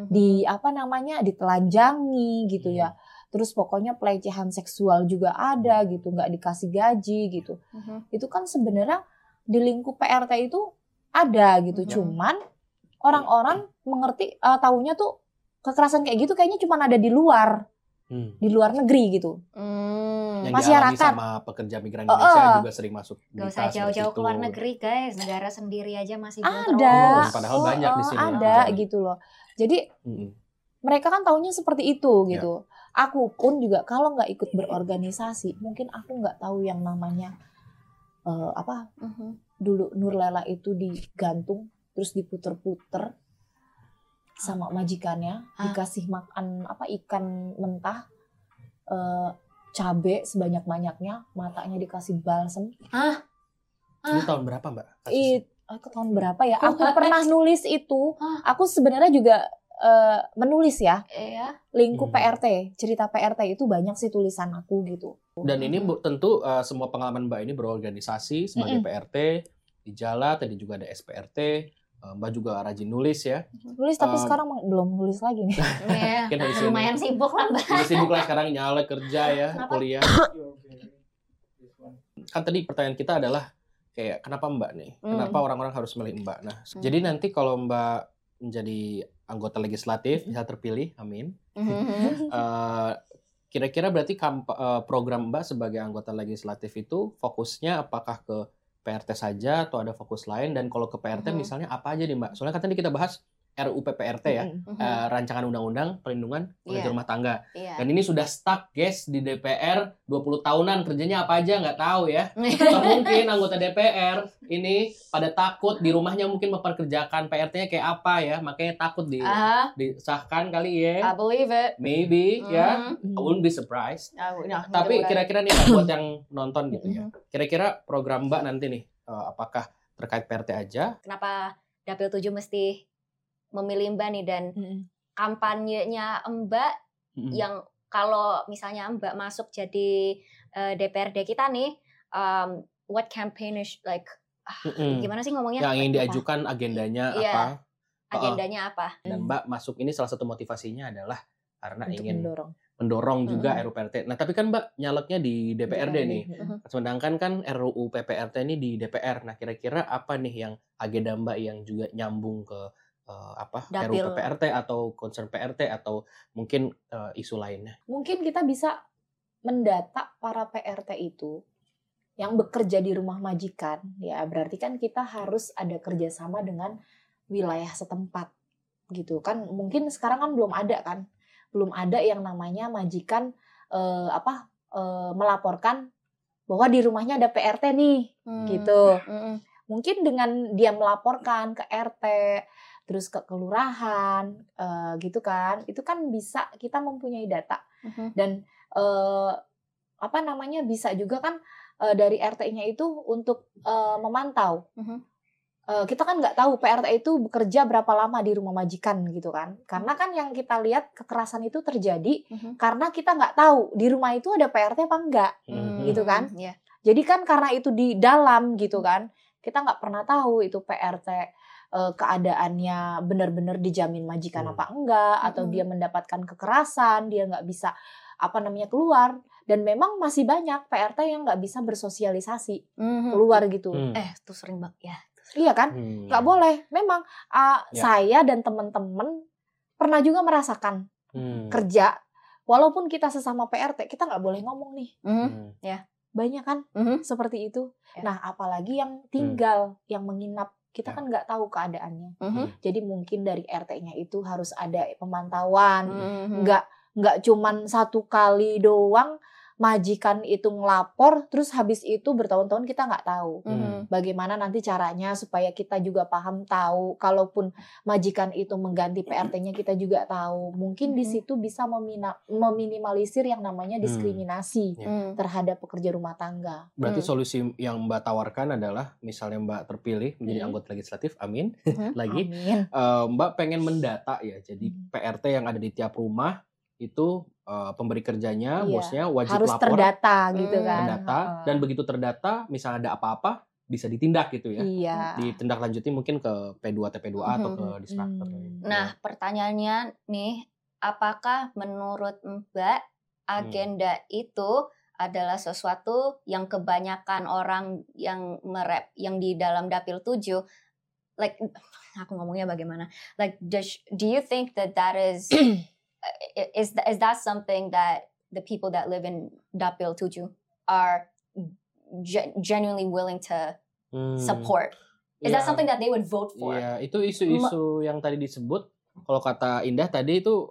ditelanjangi gitu ya. Terus pokoknya pelecehan seksual juga ada gitu, nggak dikasih gaji gitu. Itu kan sebenarnya di lingkup PRT itu ada gitu. Cuman orang-orang mengerti, taunya tuh kekerasan kayak gitu kayaknya cuma ada di luar negeri gitu. Yang masyarakat dialami sama pekerja migran Indonesia juga sering masuk. Gak usah jauh-jauh ke luar negeri guys, negara sendiri aja masih ada. belum terurus. Padahal banyak di sini. Ada gitu loh. Jadi mereka kan taunya seperti itu gitu. Aku pun juga kalau nggak ikut berorganisasi, mungkin aku nggak tahu yang namanya dulu Nurlela itu digantung terus diputer-puter sama majikannya, dikasih makan ikan mentah, cabe sebanyak-banyaknya, matanya dikasih balsem. Ini tahun berapa Mbak? Itu tahun berapa ya? Aku pernah nulis itu. Aku sebenarnya juga menulis ya. Lingkup PRT, cerita PRT itu banyak sih tulisan aku gitu. Dan ini tentu semua pengalaman Mbak ini berorganisasi sebagai PRT, di Jala, tadi juga ada SPRT. Mbak juga rajin nulis ya. Nulis tapi sekarang belum nulis lagi nih. Lumayan sibuk lah Mbak. Sibuk lah sekarang, nyala kerja ya, kuliah. Kan tadi pertanyaan kita adalah kayak kenapa Mbak nih? Kenapa orang-orang harus milih Mbak? Nah, jadi nanti kalau Mbak menjadi anggota legislatif bisa terpilih, amin. Kira-kira berarti program Mbak sebagai anggota legislatif itu fokusnya apakah ke PRT saja atau ada fokus lain, dan kalau ke PRT misalnya apa aja nih Mbak? Soalnya kan tadi kita bahas RUU PPRT ya, rancangan undang-undang perlindungan pekerja rumah tangga. Dan ini sudah stuck guys di DPR 20 tahunan, kerjanya apa aja nggak tahu ya. Atau mungkin anggota DPR ini pada takut di rumahnya mungkin memperkerjakan PRT-nya kayak apa ya, makanya takut disahkan kali ya. I believe it. Maybe ya, I wouldn't be surprised. Tapi kira-kira nih Mbak, buat yang nonton gitu ya, kira-kira program Mbak nanti nih, apakah terkait PRT aja? Kenapa Dapil 7 mesti memilih Mbak nih, dan kampanyenya Mbak yang kalau misalnya Mbak masuk jadi DPRD kita nih, what campaign is like gimana sih ngomongnya? Yang ingin diajukan agendanya apa? Agendanya apa? Dan Mbak masuk ini salah satu motivasinya adalah karena untuk ingin mendorong juga RUU PPRT. Nah, tapi kan Mbak nyaleknya di DPRD nih. Sedangkan kan RUU PPRT ini di DPR. Nah, kira-kira apa nih yang agenda Mbak yang juga nyambung ke RUU PPRT atau concern PRT atau mungkin isu lainnya? Mungkin kita bisa mendata para PRT itu yang bekerja di rumah majikan, ya berarti kan kita harus ada kerjasama dengan wilayah setempat, gitu kan? Mungkin sekarang kan belum ada yang namanya majikan melaporkan bahwa di rumahnya ada PRT nih, gitu. Mungkin dengan dia melaporkan ke RT, terus ke kelurahan, gitu kan, itu kan bisa kita mempunyai data dan bisa juga kan dari RT-nya itu untuk memantau. Kita kan nggak tahu PRT itu bekerja berapa lama di rumah majikan gitu kan, karena kan yang kita lihat kekerasan itu terjadi karena kita nggak tahu di rumah itu ada PRT apa enggak, gitu kan. Jadi kan karena itu di dalam gitu kan, kita nggak pernah tahu itu PRT keadaannya benar-benar dijamin majikan apa enggak, atau dia mendapatkan kekerasan, dia nggak bisa keluar. Dan memang masih banyak PRT yang nggak bisa bersosialisasi keluar gitu. Itu sering banget ya. Iya kan, nggak boleh. Memang saya dan teman-teman pernah juga merasakan kerja, walaupun kita sesama PRT, kita nggak boleh ngomong nih. Banyak kan seperti itu. Nah, apalagi yang tinggal, yang menginap, kita kan nggak tahu keadaannya. Jadi mungkin dari RT-nya itu harus ada pemantauan, nggak cuman satu kali doang majikan itu ngelapor, terus habis itu bertahun-tahun kita nggak tahu bagaimana nanti caranya supaya kita juga paham tahu. Kalaupun majikan itu mengganti PRT-nya kita juga tahu. Mungkin di situ bisa meminimalisir yang namanya diskriminasi terhadap pekerja rumah tangga. Berarti solusi yang Mbak tawarkan adalah misalnya Mbak terpilih menjadi anggota legislatif, amin, lagi, Amin. Mbak pengen mendata ya, jadi PRT yang ada di tiap rumah itu pemberi kerjanya, bosnya wajib harus lapor, terdata gitu kan. terdata, dan begitu terdata, misalnya ada apa-apa bisa ditindak gitu ya. Iya. Ditindaklanjuti mungkin ke P2 TP2A atau ke Disnaker. Nah, pertanyaannya nih, apakah menurut Mbak agenda itu adalah sesuatu yang kebanyakan orang yang di dalam Dapil 7, like, aku ngomongnya bagaimana? Like, do you think that is is that something that the people that live in Dapil 7 are genuinely willing to support? Is that something that they would vote for? Iya, itu isu-isu yang tadi disebut. Kalau kata Indah tadi itu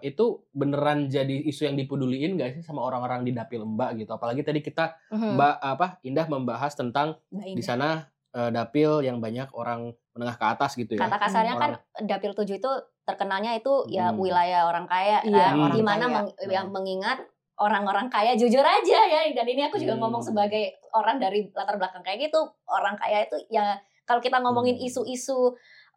beneran jadi isu yang dipeduliin nggak sih sama orang-orang di Dapil Mbak gitu? Apalagi tadi kita Indah membahas tentang di sana dapil yang banyak orang menengah ke atas gitu ya. Kata kasarnya kan Dapil 7 itu terkenalnya itu ya wilayah orang kaya kan, di mana yang mengingat orang-orang kaya, jujur aja ya, dan ini aku juga ngomong sebagai orang dari latar belakang kayak gitu, orang kaya itu ya kalau kita ngomongin isu-isu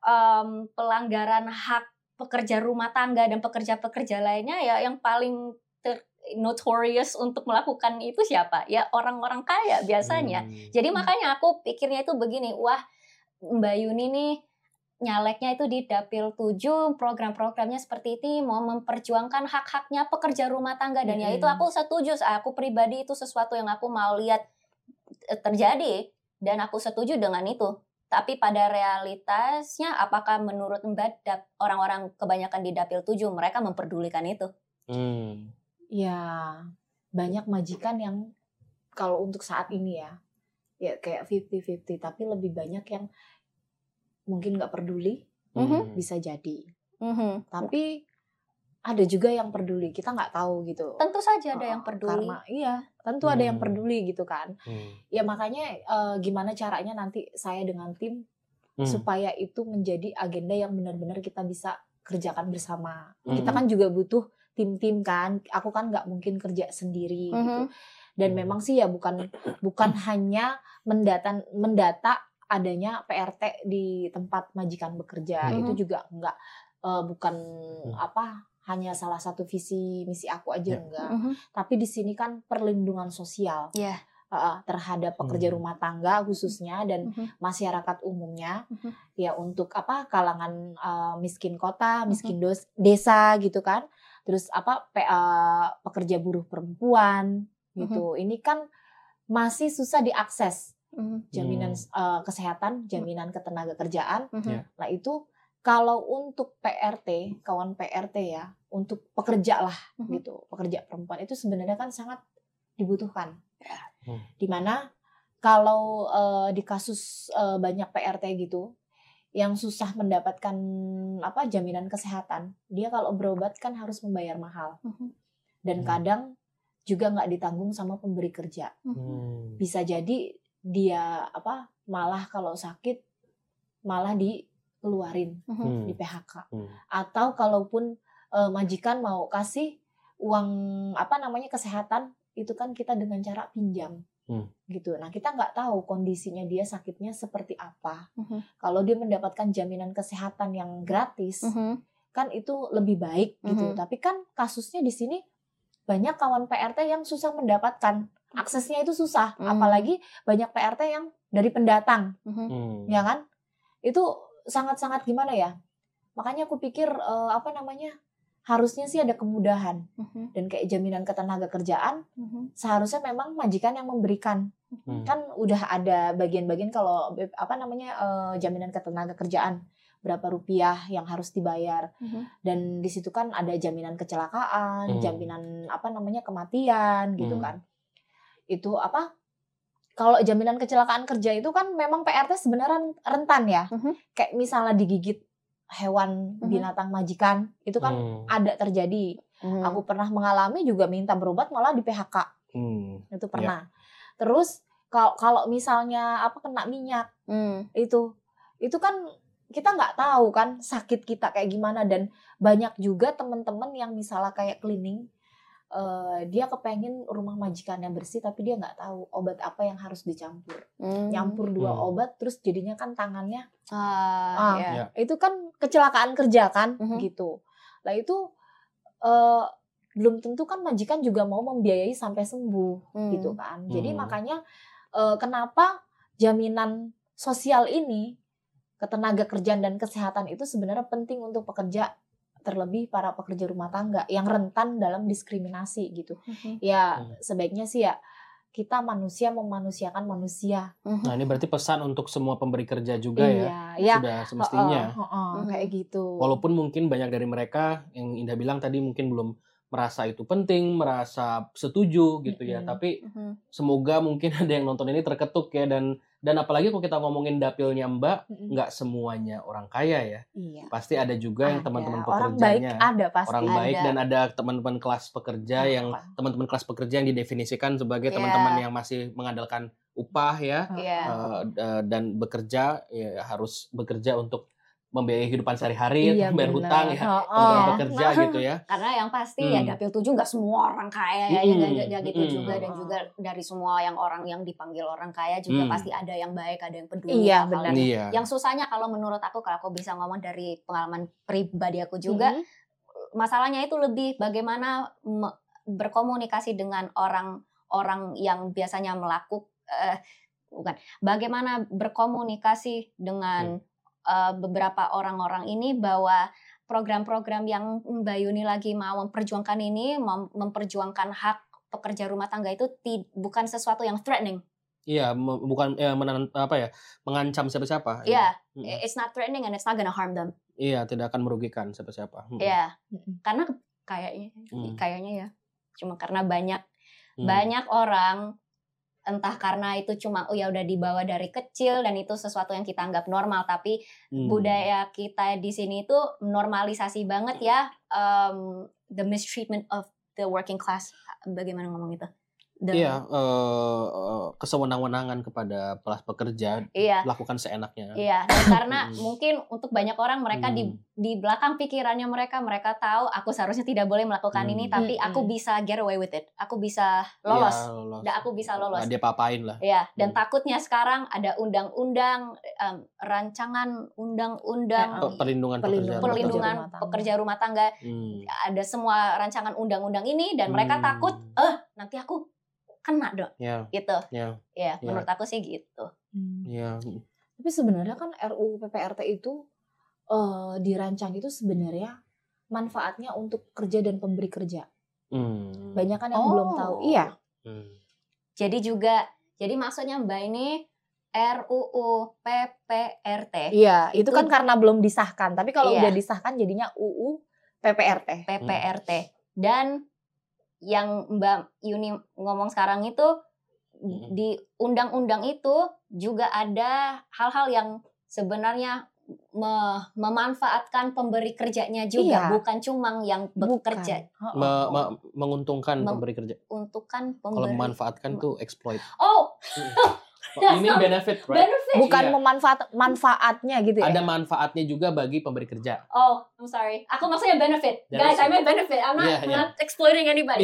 pelanggaran hak pekerja rumah tangga dan pekerja-pekerja lainnya ya yang paling notorious untuk melakukan itu siapa? Ya orang-orang kaya biasanya. Jadi makanya aku pikirnya itu begini, wah Mbak Yuni nih nyaleknya itu di Dapil 7, program-programnya seperti ini, mau memperjuangkan hak-haknya pekerja rumah tangga, dan ya itu aku setuju, aku pribadi itu sesuatu yang aku mau lihat terjadi, dan aku setuju dengan itu. Tapi pada realitasnya, apakah menurut Mbak orang-orang kebanyakan di Dapil 7 mereka memperdulikan itu? Ya, banyak majikan yang kalau untuk saat ini ya kayak 50-50, tapi lebih banyak yang mungkin nggak peduli, bisa jadi. Tapi ada juga yang peduli, kita nggak tahu gitu. Tentu saja ada yang peduli. Karena tentu ada yang peduli gitu kan. Ya makanya gimana caranya nanti saya dengan tim supaya itu menjadi agenda yang benar-benar kita bisa kerjakan bersama. Kita kan juga butuh tim-tim kan. Aku kan nggak mungkin kerja sendiri gitu. Dan memang sih ya bukan hanya mendata adanya PRT di tempat majikan bekerja, itu juga bukan hanya salah satu visi misi aku aja, enggak. Tapi di sini kan perlindungan sosial terhadap pekerja rumah tangga khususnya dan masyarakat umumnya, ya untuk kalangan miskin kota, miskin desa gitu kan. Terus pekerja buruh perempuan gitu. Ini kan masih susah diakses. Jaminan kesehatan, jaminan ketenaga kerjaan. Nah itu kalau untuk PRT, kawan PRT ya, untuk pekerja lah gitu, pekerja perempuan itu sebenarnya kan sangat dibutuhkan. Dimana kalau di kasus banyak PRT gitu, yang susah mendapatkan jaminan kesehatan, dia kalau berobat kan harus membayar mahal, dan kadang juga nggak ditanggung sama pemberi kerja. Bisa jadi dia malah kalau sakit malah dikeluarin, di PHK. Atau kalaupun majikan mau kasih uang kesehatan, itu kan kita dengan cara pinjam. Gitu. Nah, kita nggak tahu kondisinya dia sakitnya seperti apa. Kalau dia mendapatkan jaminan kesehatan yang gratis, kan itu lebih baik gitu. Tapi kan kasusnya di sini banyak kawan PRT yang susah mendapatkan. Aksesnya itu susah, apalagi banyak PRT yang dari pendatang, ya kan? Itu sangat-sangat gimana ya? Makanya aku pikir harusnya sih ada kemudahan dan kayak jaminan ketenaga kerjaan, seharusnya memang majikan yang memberikan. Kan udah ada bagian-bagian kalau jaminan ketenaga kerjaan, berapa rupiah yang harus dibayar, dan di situ kan ada jaminan kecelakaan, jaminan kematian gitu kan. Itu kalau jaminan kecelakaan kerja itu kan memang PRT sebenarnya rentan ya. Kayak misalnya digigit hewan binatang majikan, itu kan ada terjadi. Aku pernah mengalami juga minta berobat malah di PHK. Itu pernah. Terus kalau misalnya kena minyak, itu kan kita nggak tahu kan sakit kita kayak gimana, dan banyak juga teman-teman yang misalnya kayak cleaning, dia kepengen rumah majikannya bersih tapi dia nggak tahu obat apa yang harus dicampur, nyampur 2 obat terus jadinya kan tangannya, itu kan kecelakaan kerja kan, gitu. Lah itu belum tentu kan majikan juga mau membiayai sampai sembuh, gitu kan. Jadi makanya kenapa jaminan sosial ini, ketenaga kerjaan dan kesehatan itu sebenarnya penting untuk pekerja, terlebih para pekerja rumah tangga yang rentan dalam diskriminasi gitu. Ya sebaiknya sih ya kita manusia memanusiakan manusia. Nah ini berarti pesan untuk semua pemberi kerja juga ya. Sudah semestinya. Kayak gitu. Walaupun mungkin banyak dari mereka yang Indah bilang tadi mungkin belum merasa itu penting, merasa setuju gitu ya. Tapi semoga mungkin ada yang nonton ini terketuk ya, dan apalagi kalau kita ngomongin dapilnya Mbak, nggak semuanya orang kaya ya. Pasti ada juga yang teman-teman pekerjanya. Orang baik dan ada teman-teman kelas pekerja teman-teman kelas pekerja yang didefinisikan sebagai teman-teman yang masih mengandalkan upah ya. Dan bekerja ya harus bekerja untuk membiayai kehidupan sehari-hari, bayar hutang ya, pekerja gitu ya. Karena yang pasti ya dapil 7 nggak semua orang kaya ya, ya gitu juga, dan juga dari semua orang yang dipanggil orang kaya juga pasti ada yang baik, ada yang peduli. Benar. Yang susahnya kalau menurut aku, kalau aku bisa ngomong dari pengalaman pribadi aku juga, masalahnya itu lebih bagaimana berkomunikasi dengan orang-orang yang biasanya bagaimana berkomunikasi dengan beberapa orang-orang ini bahwa program-program yang Mbak Yuni lagi mau memperjuangkan ini, memperjuangkan hak pekerja rumah tangga itu bukan sesuatu yang threatening. Iya, bukan mengancam siapa-siapa. It's not threatening and it's not gonna harm them. Iya, tidak akan merugikan siapa-siapa. Karena kayaknya ya, cuma karena banyak orang, entah karena itu cuma udah dibawa dari kecil dan itu sesuatu yang kita anggap normal, tapi budaya kita di sini itu normalisasi banget ya, the mistreatment of the working class. Bagaimana ngomong itu? Kesewenang-wenangan kepada kelas pekerja, lakukan seenaknya. Dan karena mungkin untuk banyak orang mereka di belakang pikirannya mereka tahu aku seharusnya tidak boleh melakukan ini, tapi aku bisa get away with it, aku bisa lolos. Dan aku bisa lolos. Dia papain lah. Dan takutnya sekarang ada undang-undang, rancangan undang-undang perlindungan pekerja rumah tangga. Ada semua rancangan undang-undang ini dan mereka takut, nanti aku kena dong, gitu. Menurut aku sih gitu. Tapi sebenarnya kan RUU PPRT itu dirancang itu sebenarnya manfaatnya untuk kerja dan pemberi kerja. Banyak kan yang belum tahu. Jadi maksudnya Mbak ini RUU PPRT. Itu kan karena belum disahkan. Tapi kalau udah disahkan jadinya UU PPRT. Dan yang Mbak Yuni ngomong sekarang itu, di undang-undang itu juga ada hal-hal yang sebenarnya memanfaatkan pemberi kerjanya juga, bukan cuma yang bekerja. Menguntungkan pemberi kerja. Kalau memanfaatkan tuh exploit. Ini benefit, right? Bukan manfaatnya gitu ya. Ada manfaatnya juga bagi pemberi kerja. I'm sorry. Aku maksudnya benefit. Guys, I meant benefit. I'm not exploiting anybody.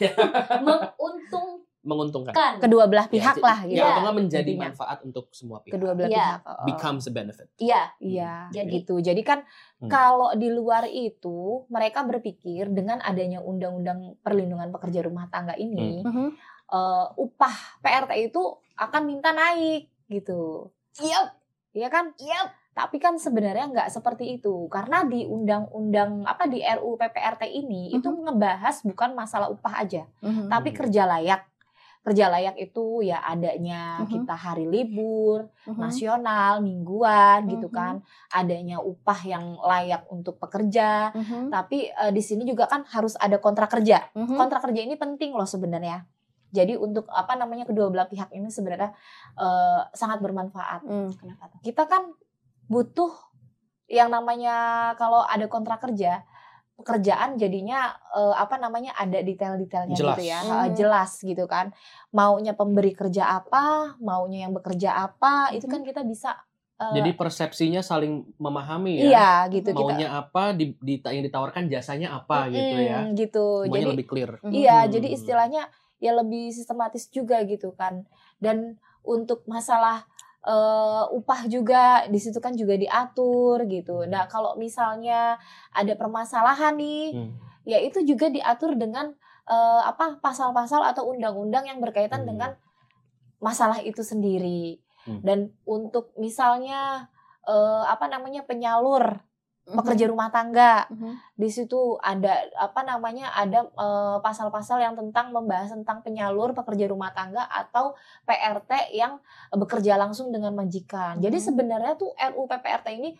Menguntungkan. Kedua belah pihak lah gitu. Atau nggak menjadi manfaat untuk semua pihak. Kedua belah pihak. Becomes a benefit. Gitu. Jadi kan kalau di luar itu mereka berpikir dengan adanya undang-undang perlindungan pekerja rumah tangga ini, upah PRT itu akan minta naik gitu. Iya kan? Tapi kan sebenarnya nggak seperti itu, karena di undang-undang di RUU PPRT ini itu ngebahas bukan masalah upah aja, tapi kerja layak. Kerja layak itu ya adanya kita hari libur nasional, mingguan gitu kan, adanya upah yang layak untuk pekerja. Tapi di sini juga kan harus ada kontrak kerja. Kontrak kerja ini penting loh sebenarnya. Jadi untuk kedua belah pihak ini sebenarnya sangat bermanfaat. Kenapa tuh? Kita kan butuh yang namanya kalau ada kontrak kerja, pekerjaan jadinya ada detail-detailnya Jelas. gitu ya, jelas gitu kan. Maunya pemberi kerja apa, maunya yang bekerja apa, itu kan kita bisa. Jadi persepsinya saling memahami ya. Iya gitu. Maunya apa, yang ditawarkan jasanya apa gitu ya. Gitu. Semuanya Jadi lebih clear. Iya, jadi istilahnya ya lebih sistematis juga gitu kan. Dan untuk masalah upah juga di situ kan juga diatur gitu. Nah, kalau misalnya ada permasalahan nih, ya itu juga diatur dengan pasal-pasal atau undang-undang yang berkaitan dengan masalah itu sendiri. Dan untuk misalnya penyalur pekerja rumah tangga, di situ ada pasal-pasal yang membahas tentang penyalur pekerja rumah tangga atau PRT yang bekerja langsung dengan majikan. Jadi sebenarnya tuh RUU PPRT ini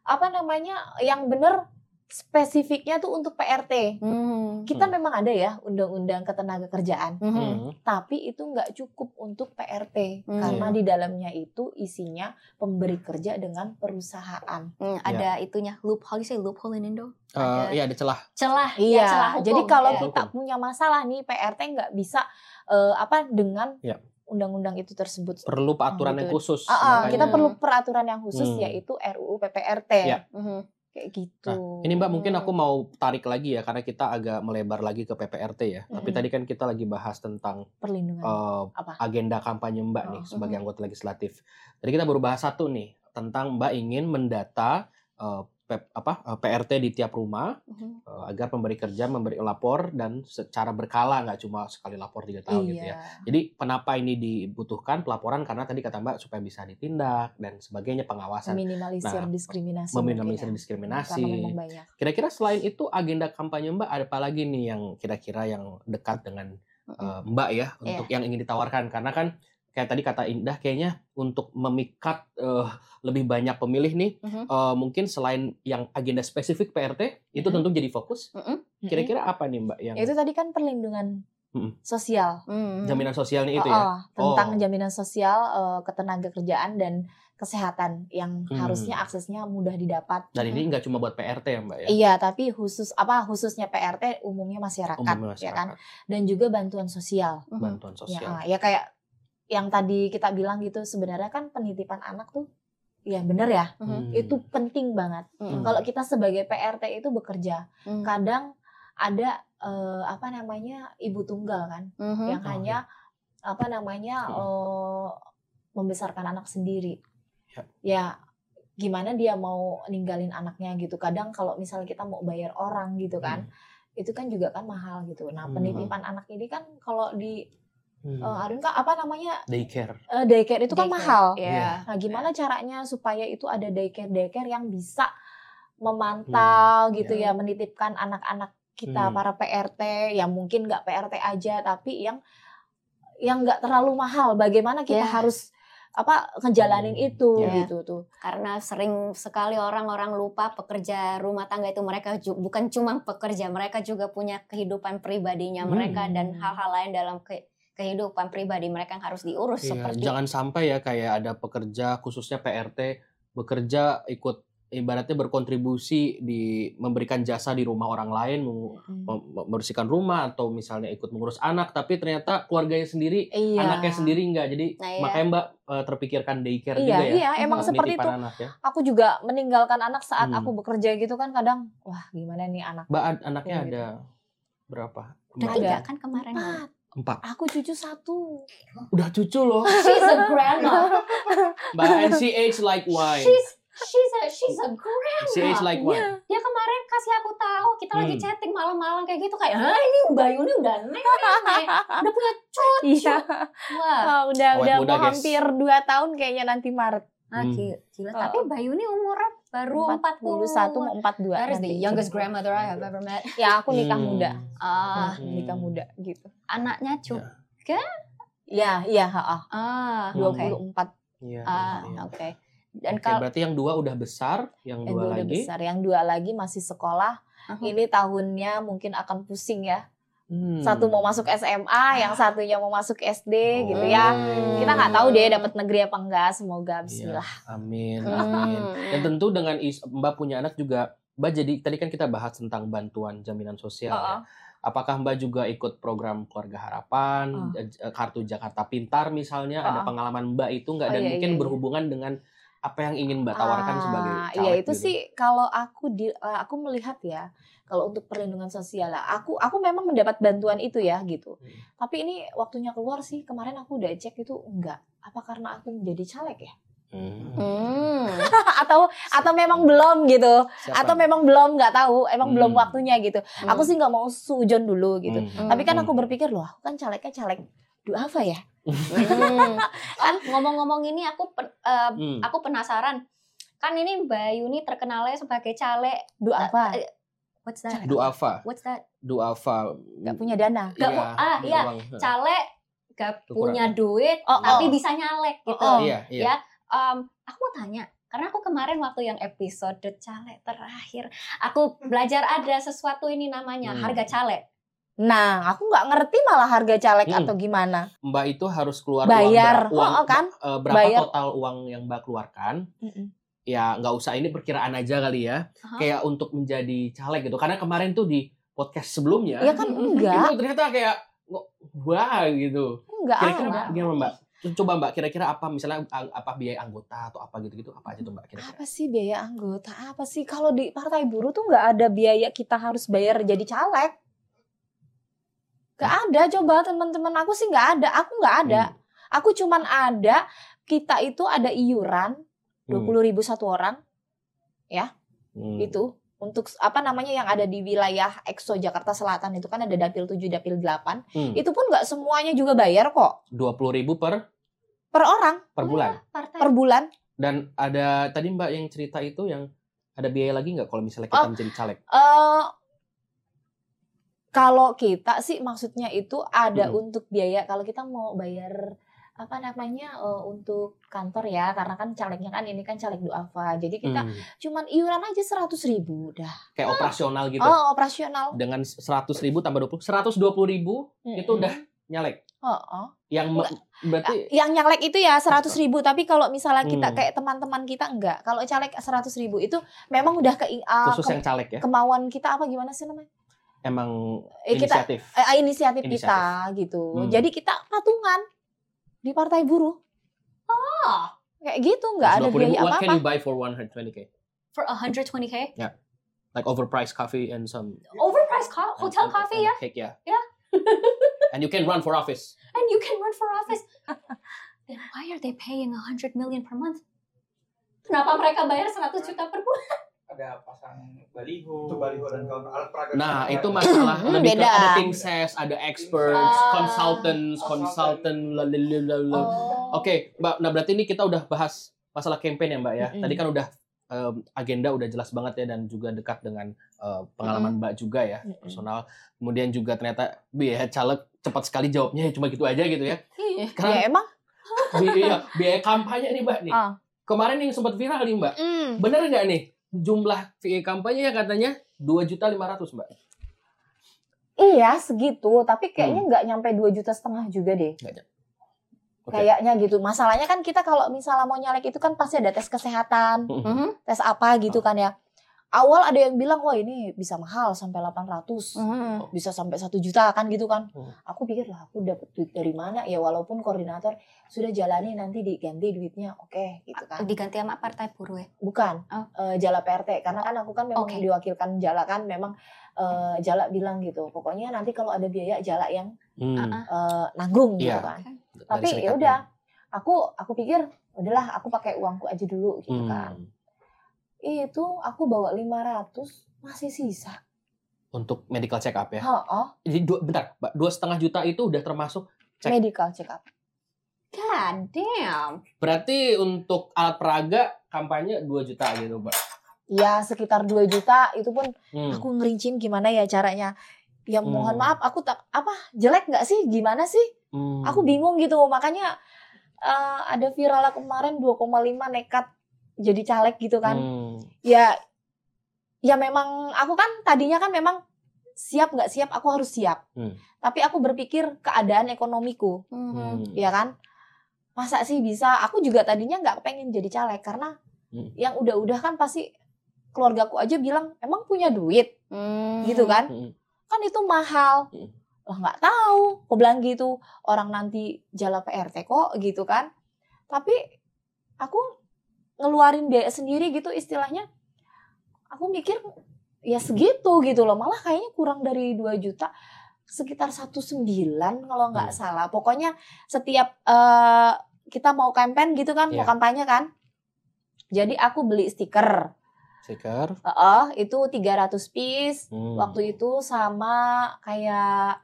yang benar spesifiknya tuh untuk PRT. Kita memang ada ya undang-undang ketenagakerjaan, tapi itu nggak cukup untuk PRT karena di dalamnya itu isinya pemberi kerja dengan perusahaan. Ada itunya loophole in Indo. Iya, ada celah. Iya. Celah hukum. Jadi kalau kita punya masalah nih, PRT nggak bisa dengan undang-undang itu tersebut. Perlu peraturan yang khusus. Kita perlu peraturan yang khusus yaitu RUU PPRT. Kayak gitu. Nah, ini Mbak mungkin aku mau tarik lagi ya karena kita agak melebar lagi ke PPRT ya. Tapi tadi kan kita lagi bahas tentang perlindungan agenda kampanye Mbak nih sebagai anggota legislatif. Jadi kita baru bahas satu nih tentang Mbak ingin mendata PRT di tiap rumah agar pemberi kerja memberi lapor dan secara berkala, nggak cuma sekali lapor 3 tahun gitu ya. Jadi kenapa ini dibutuhkan pelaporan, karena tadi kata Mbak supaya bisa ditindak dan sebagainya, pengawasan, meminimalisir diskriminasi. Meminimalisir diskriminasi. Kira-kira selain itu agenda kampanye Mbak ada apa lagi nih yang kira-kira yang dekat dengan Mbak ya untuk yang ingin ditawarkan, karena kan kayak tadi kata Indah, kayaknya untuk memikat lebih banyak pemilih nih, mungkin selain yang agenda spesifik PRT, itu tentu jadi fokus. Kira-kira apa nih Mbak yang... Itu tadi kan perlindungan sosial. Jaminan sosialnya itu ya? Tentang jaminan sosial, ketenagakerjaan dan kesehatan yang harusnya aksesnya mudah didapat. Dan ini nggak cuma buat PRT ya Mbak ya? Iya, tapi khususnya PRT umumnya masyarakat. Ya kan? Dan juga bantuan sosial. Bantuan sosial. Ya kayak yang tadi kita bilang gitu, sebenarnya kan penitipan anak tuh ya bener ya, itu penting banget. Kalau kita sebagai PRT itu bekerja, kadang ada ibu tunggal kan, yang hanya membesarkan anak sendiri. Ya gimana dia mau ninggalin anaknya gitu. Kadang kalau misalnya kita mau bayar orang gitu kan, itu kan juga kan mahal gitu. Nah penitipan anak ini kan kalau di daycare. Daycare itu kan mahal. Yeah. Nah, gimana caranya supaya itu ada daycare yang bisa memantau gitu ya, menitipkan anak-anak kita para PRT yang mungkin nggak PRT aja, tapi yang nggak terlalu mahal. Bagaimana kita harus ngejalanin itu gitu tuh. Karena sering sekali orang-orang lupa pekerja rumah tangga itu mereka bukan cuma pekerja, mereka juga punya kehidupan pribadinya mereka dan hal-hal lain dalam kehidupan pribadi mereka yang harus diurus. Seperti jangan sampai ya kayak ada pekerja khususnya PRT bekerja ikut ibaratnya berkontribusi di memberikan jasa di rumah orang lain, membersihkan rumah atau misalnya ikut mengurus anak, tapi ternyata keluarganya sendiri, anaknya sendiri enggak. Jadi makanya Mbak terpikirkan daycare juga ya. Iya, emang seperti itu. Ya. Aku juga meninggalkan anak saat aku bekerja gitu kan, kadang wah gimana nih anak. Mbak anaknya ada berapa? Ada kan kemarin 4. Aku cucu 1. Udah cucu loh. She's a grandma. Mbak, and she age like wine. She's a grandma. She age like wine. Dia kemarin kasih aku tahu, kita lagi chatting malam-malam kayak gitu, kayak ini Mbak Yuni udah nenek, udah punya cucu. Iya. Wah. Udah mau hampir 2 tahun kayaknya nanti Maret. Gila. Tapi Mbak Yuni umurnya baru 41 mau 42. That is the youngest grandmother I have ever met. Ya aku nikah muda. Nikah muda gitu. Anaknya juga? Iya. 24. Iya. Oke. Dan kalau berarti yang 2 udah besar, yang 2 lagi. Udah besar, yang 2 lagi masih sekolah. Ini tahunnya mungkin akan pusing ya. Satu mau masuk SMA, yang satunya mau masuk SD gitu ya. Kita nggak tahu deh dapat negeri apa enggak. Semoga bismillah. Amin. Dan tentu dengan Mbak punya anak juga Mbak jadi tadi kan kita bahas tentang bantuan jaminan sosial ya. Apakah Mbak juga ikut program Keluarga Harapan, Kartu Jakarta Pintar misalnya? Ada pengalaman Mbak itu nggak? Dan mungkin berhubungan dengan apa yang ingin Mbak tawarkan sebagai caleg? Iya itu gitu. Sih kalau aku melihat ya, kalau untuk perlindungan sosial lah, aku memang mendapat bantuan itu ya gitu. Tapi ini waktunya keluar sih, kemarin aku udah cek itu enggak. Apa karena aku menjadi caleg ya? atau memang belum gitu. Siapa? Atau memang belum, nggak tahu, emang belum waktunya gitu. Aku sih nggak mau sujon dulu gitu. Tapi kan aku berpikir loh, aku kan calegnya caleg duafa ya. Kan ngomong-ngomong ini aku penasaran. Kan ini Mbak Yuni terkenalnya sebagai caleg duafa. What's that? Duafa. What's that? Duafa. Gak punya dana. Iya. Caleg gak punya duit, tapi bisa nyalek gitu. Ya. Aku mau tanya, karena aku kemarin waktu yang episode caleg terakhir, aku belajar ada sesuatu ini namanya harga caleg. Nah, aku nggak ngerti malah harga caleg atau gimana. Mbak itu harus keluar bayar uang kan? Berapa bayar. Total uang yang Mbak keluarkan? Ya nggak usah, ini perkiraan aja kali ya. Kayak untuk menjadi caleg gitu. Karena kemarin tuh di podcast sebelumnya, ya kan enggak. Itu ternyata kayak wah gitu. Enggak. Kira-kira gimana Mbak? Coba Mbak, kira-kira apa misalnya apa biaya anggota atau apa gitu-gitu, apa aja tuh Mbak kira-kira? Apa sih biaya anggota? Apa sih kalau di Partai Buruh tuh nggak ada biaya kita harus bayar jadi caleg? Gak ada, coba teman-teman aku sih nggak ada, aku nggak ada. Aku cuman ada, kita itu ada iuran 20.000 satu orang, ya, itu untuk apa namanya yang ada di wilayah EXO Jakarta Selatan itu kan ada dapil 7, dapil 8, itu pun nggak semuanya juga bayar kok. 20.000 per orang, per bulan, per bulan. Dan ada tadi Mbak yang cerita itu yang ada biaya lagi nggak kalau misalnya kita menjadi caleg? Kalau kita sih maksudnya itu ada untuk biaya kalau kita mau bayar apa namanya untuk kantor ya, karena kan calegnya kan ini kan caleg duafa, jadi kita cuman iuran aja 100.000 udah. Kayak operasional gitu. Operasional. Dengan 100.000 tambah 120.000 itu udah nyalek. Yang berarti yang nyalek itu ya 100.000, tapi kalau misalnya kita kayak teman-teman kita enggak. Kalau caleg 100.000 itu memang udah khusus yang caleg ya. Kemauan kita apa gimana sih namanya? Emang inisiatif. Inisiatif kita gitu. Jadi kita patungan di Partai Buruh. Kayak gitu, nggak ada biaya apa-apa. What can you buy for 120k? For 120k? Yeah. Like overpriced coffee and some overpriced hotel coffee, ya? Cake, yeah. Yeah. And you can run for office. Then why are they paying 100 million per month? Kenapa mereka bayar 100 juta per bulan? Ada pasang baliho. Itu baliho dan kawan alat peraga. Nah, itu masalah lebih beda. Ada tim ses, ada experts, consultant. Oke, Mbak. Nah, berarti ini kita udah bahas masalah campaign ya, Mbak ya. Tadi kan udah agenda udah jelas banget ya, dan juga dekat dengan pengalaman Mbak juga ya, personal. Kemudian juga ternyata biaya caleg cepat sekali jawabnya, cuma gitu aja gitu ya. Karena ya emang biaya kampanye nih Mbak nih. Kemarin yang sempat viral nih Mbak. Bener nggak nih jumlah biaya kampanye ya katanya 2.500.000 Mbak? Iya segitu, tapi kayaknya nggak nyampe 2,5 juta juga deh. Kayaknya gitu. Masalahnya kan kita kalau misalnya mau nyalek itu kan pasti ada tes kesehatan, tes apa gitu kan ya. Awal ada yang bilang, wah ini bisa mahal sampai 800, bisa sampai 1 juta kan gitu kan. Aku pikir lah, aku dapat duit dari mana ya, walaupun koordinator sudah jalani nanti diganti duitnya, oke gitu kan. Diganti sama Partai Buruh ya? Bukan, Jala PRT, karena kan aku kan memang diwakilkan Jala kan, memang Jala bilang gitu, pokoknya nanti kalau ada biaya Jala yang nanggung gitu kan. Tapi ya udah, aku pikir udahlah aku pakai uangku aja dulu gitu kan. Itu aku bawa 500 masih sisa untuk medical check up ya. Jadi bentar, Mbak, 2,5 juta itu udah termasuk medical check up. God damn. Berarti untuk alat peraga kampanye 2 juta gitu, Mbak. Ya sekitar 2 juta itu pun aku ngerincin gimana ya caranya. Ya mohon maaf, aku jelek nggak sih? Gimana sih? Aku bingung gitu, makanya ada viral kemarin 2,5 nekat jadi caleg gitu kan. Ya memang aku kan tadinya kan memang siap nggak siap aku harus siap. Tapi aku berpikir keadaan ekonomiku, ya kan. Masa sih bisa? Aku juga tadinya nggak pengen jadi caleg karena yang udah-udah kan pasti keluargaku aja bilang, emang punya duit, gitu kan? Kan itu mahal. Lah nggak tahu, aku bilang gitu. Orang nanti jala PRT kok, gitu kan? Tapi aku ngeluarin biaya sendiri gitu istilahnya. Aku mikir ya segitu gitu loh. Malah kayaknya kurang dari 2 juta. Sekitar 1,9 kalau nggak salah. Pokoknya setiap kita mau campaign gitu kan, mau kampanye kan. Jadi aku beli stiker. Itu 300 piece. Waktu itu sama kayak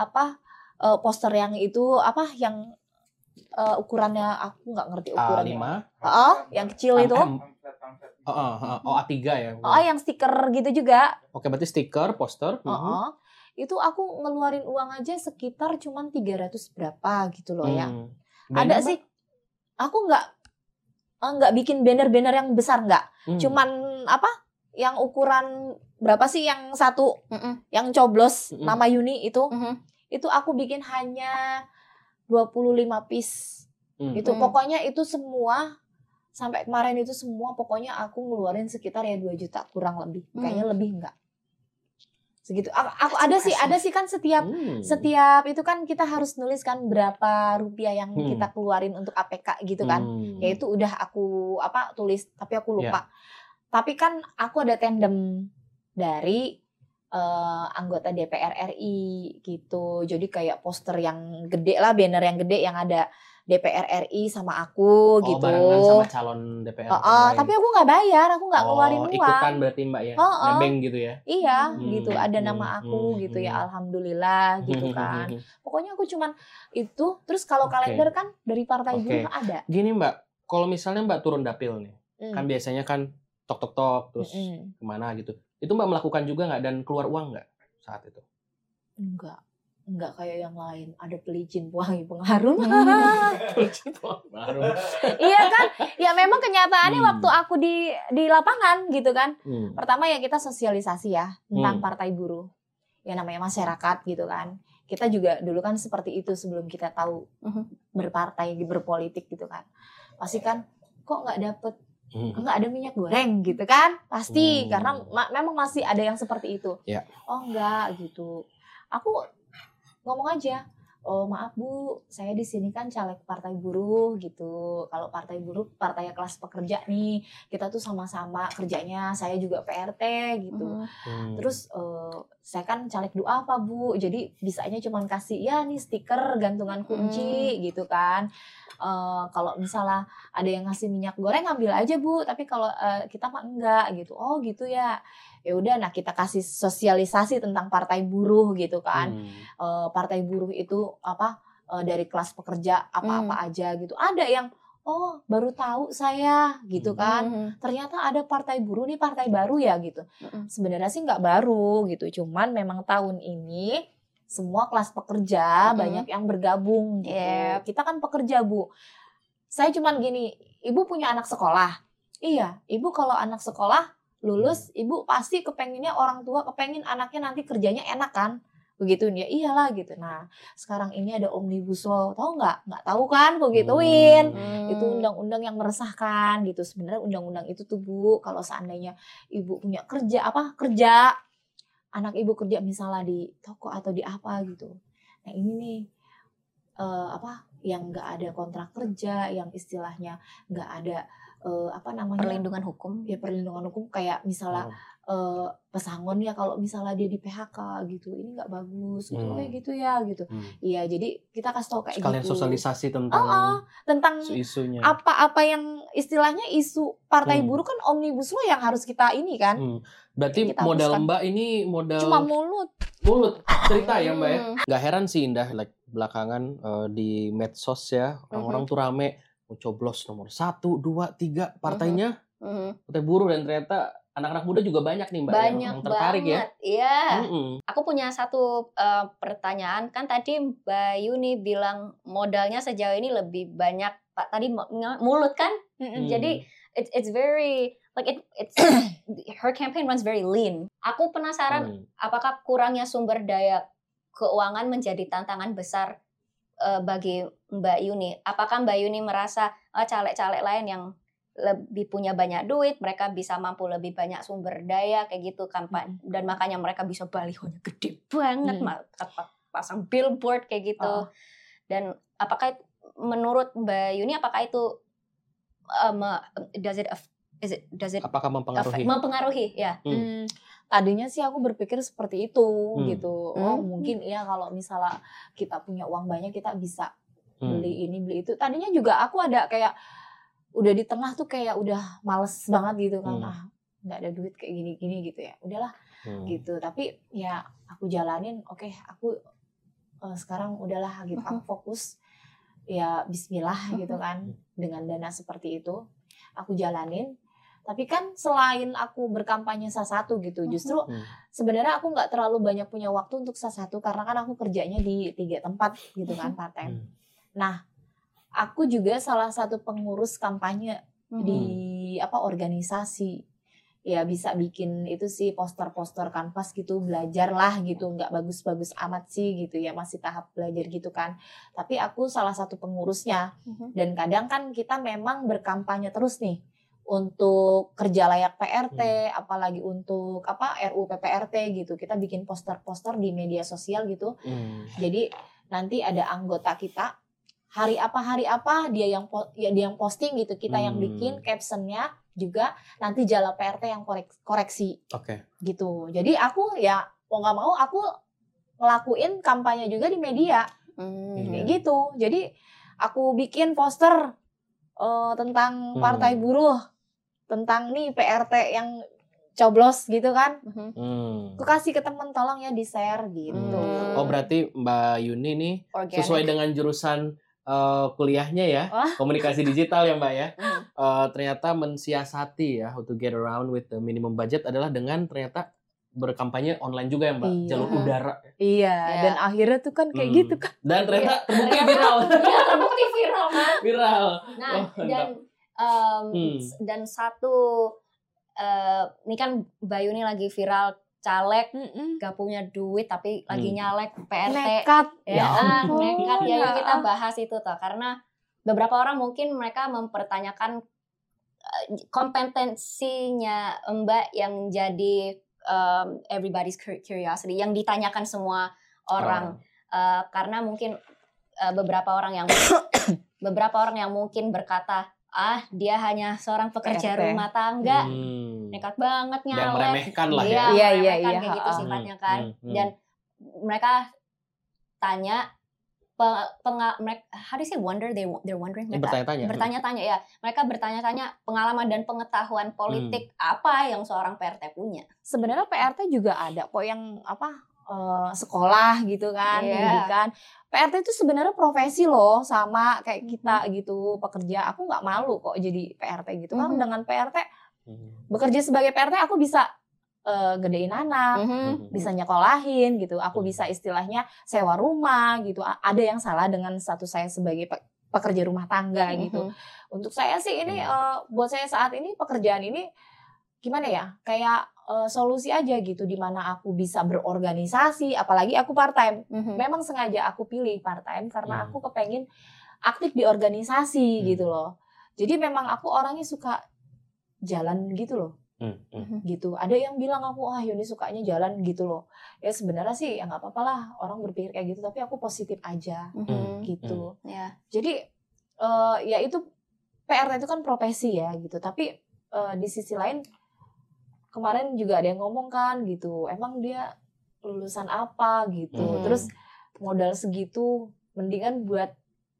poster yang itu yang ukurannya aku nggak ngerti ukurannya. A5. Yang kecil itu. A3 ya. Yang stiker gitu juga. Oke, berarti stiker, poster. Itu aku ngeluarin uang aja sekitar cuman 300 berapa gitu loh ya. Banner, ada sih. Aku nggak bikin banner-banner yang besar nggak. Cuman yang ukuran berapa sih yang satu yang coblos nama Yuni itu. Itu aku bikin hanya 25 piece. Itu pokoknya itu semua sampai kemarin itu semua pokoknya aku ngeluarin sekitar ya 2 juta kurang lebih. Kayaknya lebih enggak. Segitu. Aku ada sih kan setiap itu kan kita harus nulis kan berapa rupiah yang kita keluarin untuk APK gitu kan. Ya itu udah aku tulis tapi aku lupa. Tapi kan aku ada tandem dari anggota DPR RI gitu. Jadi kayak poster yang gede lah, banner yang gede yang ada DPR RI sama aku gitu. Barengan sama calon DPR lain. Tapi aku nggak bayar, aku nggak ngeluarin uang. Ikutan berarti Mbak ya, nebeng gitu ya? Iya, gitu. Ada nama aku gitu ya, alhamdulillah gitu kan. Pokoknya aku cuman itu. Terus kalau kalender kan dari Partai Buruh ada. Gini Mbak, kalau misalnya Mbak turun dapil nih, kan biasanya kan tok terus kemana gitu. Itu Mbak melakukan juga nggak dan keluar uang nggak saat itu? Enggak kayak yang lain, ada pelicin wangi pengharum. Iya kan? Ya memang kenyataannya waktu aku di lapangan gitu kan. Pertama ya kita sosialisasi ya tentang Partai Buruh. Ya namanya masyarakat gitu kan. Kita juga dulu kan seperti itu sebelum kita tahu berpartai, berpolitik gitu kan. Pasti kan kok nggak dapet, nggak ada minyak goreng gitu kan. Pasti karena memang masih ada yang seperti itu. Oh enggak gitu. Aku ngomong aja, oh maaf Bu, saya di sini kan caleg Partai Buruh gitu. Kalau Partai Buruh, partai kelas pekerja nih, kita tuh sama-sama kerjanya. Saya juga PRT gitu. Terus saya kan caleg doa apa Bu? Jadi bisanya cuma kasih ya nih stiker gantungan kunci gitu kan. Kalau misalnya ada yang ngasih minyak goreng ambil aja Bu, tapi kalau kita mah enggak gitu. Oh gitu ya. Ya udah, nah kita kasih sosialisasi tentang Partai Buruh gitu kan. Partai Buruh itu dari kelas pekerja apa-apa aja gitu. Ada yang baru tahu saya gitu kan. Ternyata ada Partai Buruh nih, partai baru ya gitu. Sebenarnya sih nggak baru gitu. Cuman memang tahun ini semua kelas pekerja banyak yang bergabung gitu. Kita kan pekerja Bu. Saya cuman gini, Ibu punya anak sekolah. Iya, Ibu kalau anak sekolah lulus, Ibu pasti kepenginnya orang tua kepengin anaknya nanti kerjanya enak kan, begitu ya. Iyalah gitu. Nah sekarang ini ada omnibus law, tahu nggak tahu kan, kok gituin. Itu undang-undang yang meresahkan gitu. Sebenarnya undang-undang itu tuh Bu, kalau seandainya Ibu punya kerja anak Ibu kerja misalnya di toko atau di apa gitu. Nah ini nih yang nggak ada kontrak kerja, yang istilahnya nggak ada perlindungan hukum. Ya perlindungan hukum kayak misalnya pesangon ya kalau misalnya dia di PHK gitu, ini nggak bagus gitu. Kayak gitu ya gitu. Iya, jadi kita kasih tahu kayak sekalian gitu. Sosialisasi tentang isu-isunya. Apa yang istilahnya isu Partai Buruh kan omnibus law yang harus kita ini kan. Berarti modal Mbak ini modal cuma mulut cerita ya Mbak ya. Nggak heran sih Indah, belakangan di medsos ya orang-orang tuh rame mau coblos nomor 1, 2, 3 partainya Partai Buruh, dan ternyata anak-anak muda juga banyak nih Mbak yang tertarik banget, ya. Iya. Aku punya satu pertanyaan, kan tadi Mbak Yuni bilang modalnya sejauh ini lebih banyak tadi mulut kan. Jadi it's very it's her campaign runs very lean. Aku penasaran apakah kurangnya sumber daya keuangan menjadi tantangan besar bagi Mbak Yuni. Apakah Mbak Yuni merasa caleg-caleg lain yang lebih punya banyak duit, mereka bisa mampu lebih banyak sumber daya kayak gitu kan Pak. Dan makanya mereka bisa balihonya gede banget, pasang billboard kayak gitu. Dan apakah menurut Mbak Yuni apakah itu does it apakah mempengaruhi ya? Tadinya sih aku berpikir seperti itu gitu. Mungkin ya kalau misalnya kita punya uang banyak kita bisa beli ini beli itu. Tadinya juga aku ada kayak udah di tengah tuh kayak udah males banget gitu kan. Nggak ada duit kayak gini-gini gitu ya. Udahlah gitu. Tapi ya aku jalanin. Oke, aku sekarang udahlah gitu. Aku fokus ya bismillah gitu kan dengan dana seperti itu. Aku jalanin. Tapi kan selain aku berkampanye satu gitu, justru sebenarnya aku nggak terlalu banyak punya waktu untuk satu karena kan aku kerjanya di 3 tempat gitu kan part time. Nah, aku juga salah satu pengurus kampanye di organisasi. Ya bisa bikin itu sih poster-poster kanvas gitu, belajar lah gitu, nggak bagus-bagus amat sih gitu ya, masih tahap belajar gitu kan. Tapi aku salah satu pengurusnya dan kadang kan kita memang berkampanye terus nih untuk kerja layak PRT, apalagi untuk RUU PPRT gitu. Kita bikin poster-poster di media sosial gitu. Jadi nanti ada anggota kita hari apa dia yang posting gitu, kita yang bikin captionnya juga nanti Jala PRT yang koreksi. Gitu. Jadi aku ya mau nggak mau aku ngelakuin kampanye juga di media. Kayak gitu. Jadi aku bikin poster tentang partai buruh, tentang nih PRT yang coblos gitu kan. Aku kasih ke temen, tolong ya di-share gitu. Oh berarti Mbak Yuni nih sesuai dengan jurusan kuliahnya ya, komunikasi digital ya Mbak ya. Ternyata mensiasati ya how to get around with the minimum budget adalah dengan ternyata berkampanye online juga ya Mbak, jalur udara. Iya, dan akhirnya tuh kan kayak gitu kan. Dan ternyata terbukti viral. Iya, terbukti viral kan. Viral. Nah, dan satu ini kan Mbak Yuni lagi viral caleg, gak punya duit tapi lagi nyalek PRT. Nekat. Nekat ya, yuk kita bahas itu toh. Karena beberapa orang mungkin mereka mempertanyakan kompetensinya Mbak yang jadi everybody's curiosity, yang ditanyakan semua orang. Karena mungkin beberapa orang yang mungkin berkata, dia hanya seorang pekerja rumah tangga, nekat banget nyalek, dan meremehkan lah ya. Iya, kayak gitu sifatnya kan. Dan mereka tanya, how do you say wonder? They're wondering. Bertanya-tanya ya. Mereka bertanya-tanya pengalaman dan pengetahuan politik apa yang seorang PRT punya. Sebenarnya PRT juga ada kok yang sekolah gitu kan, pendidikan. PRT itu sebenarnya profesi loh, sama kayak kita gitu, pekerja. Aku nggak malu kok jadi PRT gitu kan. Dengan PRT bekerja sebagai PRT aku bisa gedein anak, bisa nyekolahin gitu. Aku bisa istilahnya sewa rumah gitu. Ada yang salah dengan status saya sebagai pekerja rumah tangga gitu. Untuk saya sih ini buat saya saat ini pekerjaan ini gimana ya? Kayak solusi aja gitu, di mana aku bisa berorganisasi, apalagi aku part time. Memang sengaja aku pilih part time karena aku kepengen aktif di organisasi gitu loh. Jadi memang aku orangnya suka jalan gitu loh. Gitu. Ada yang bilang aku Yuni sukanya jalan gitu loh. Ya sebenarnya sih ya nggak apa-apa lah orang berpikir kayak gitu, tapi aku positif aja gitu. Jadi ya itu PRT itu kan profesi ya gitu. Tapi di sisi lain kemarin juga ada yang ngomong kan gitu, emang dia lulusan apa gitu, terus modal segitu mendingan buat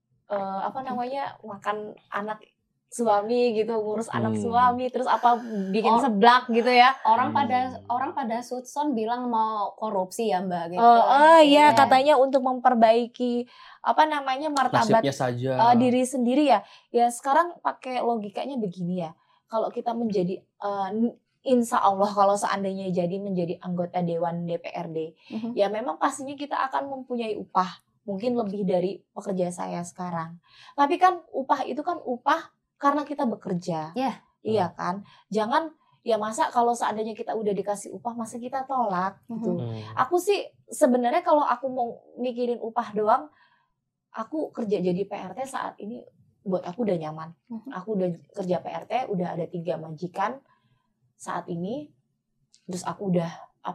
makan anak suami gitu, ngurus anak suami, terus bikin seblak gitu ya. Orang pada sudson bilang mau korupsi ya Mbak gitu. Iya, katanya untuk memperbaiki martabat diri sendiri ya. Ya sekarang pakai logikanya begini ya. Kalau kita menjadi insya Allah kalau seandainya jadi menjadi anggota Dewan DPRD, ya memang pastinya kita akan mempunyai upah mungkin lebih dari pekerja saya sekarang. Tapi kan upah itu kan upah karena kita bekerja, iya kan. Jangan ya masa kalau seandainya kita udah dikasih upah masa kita tolak gitu. Aku sih sebenarnya kalau aku mau mikirin upah doang, aku kerja jadi PRT saat ini buat aku udah nyaman. Aku udah kerja PRT, udah ada 3 majikan saat ini. Terus aku udah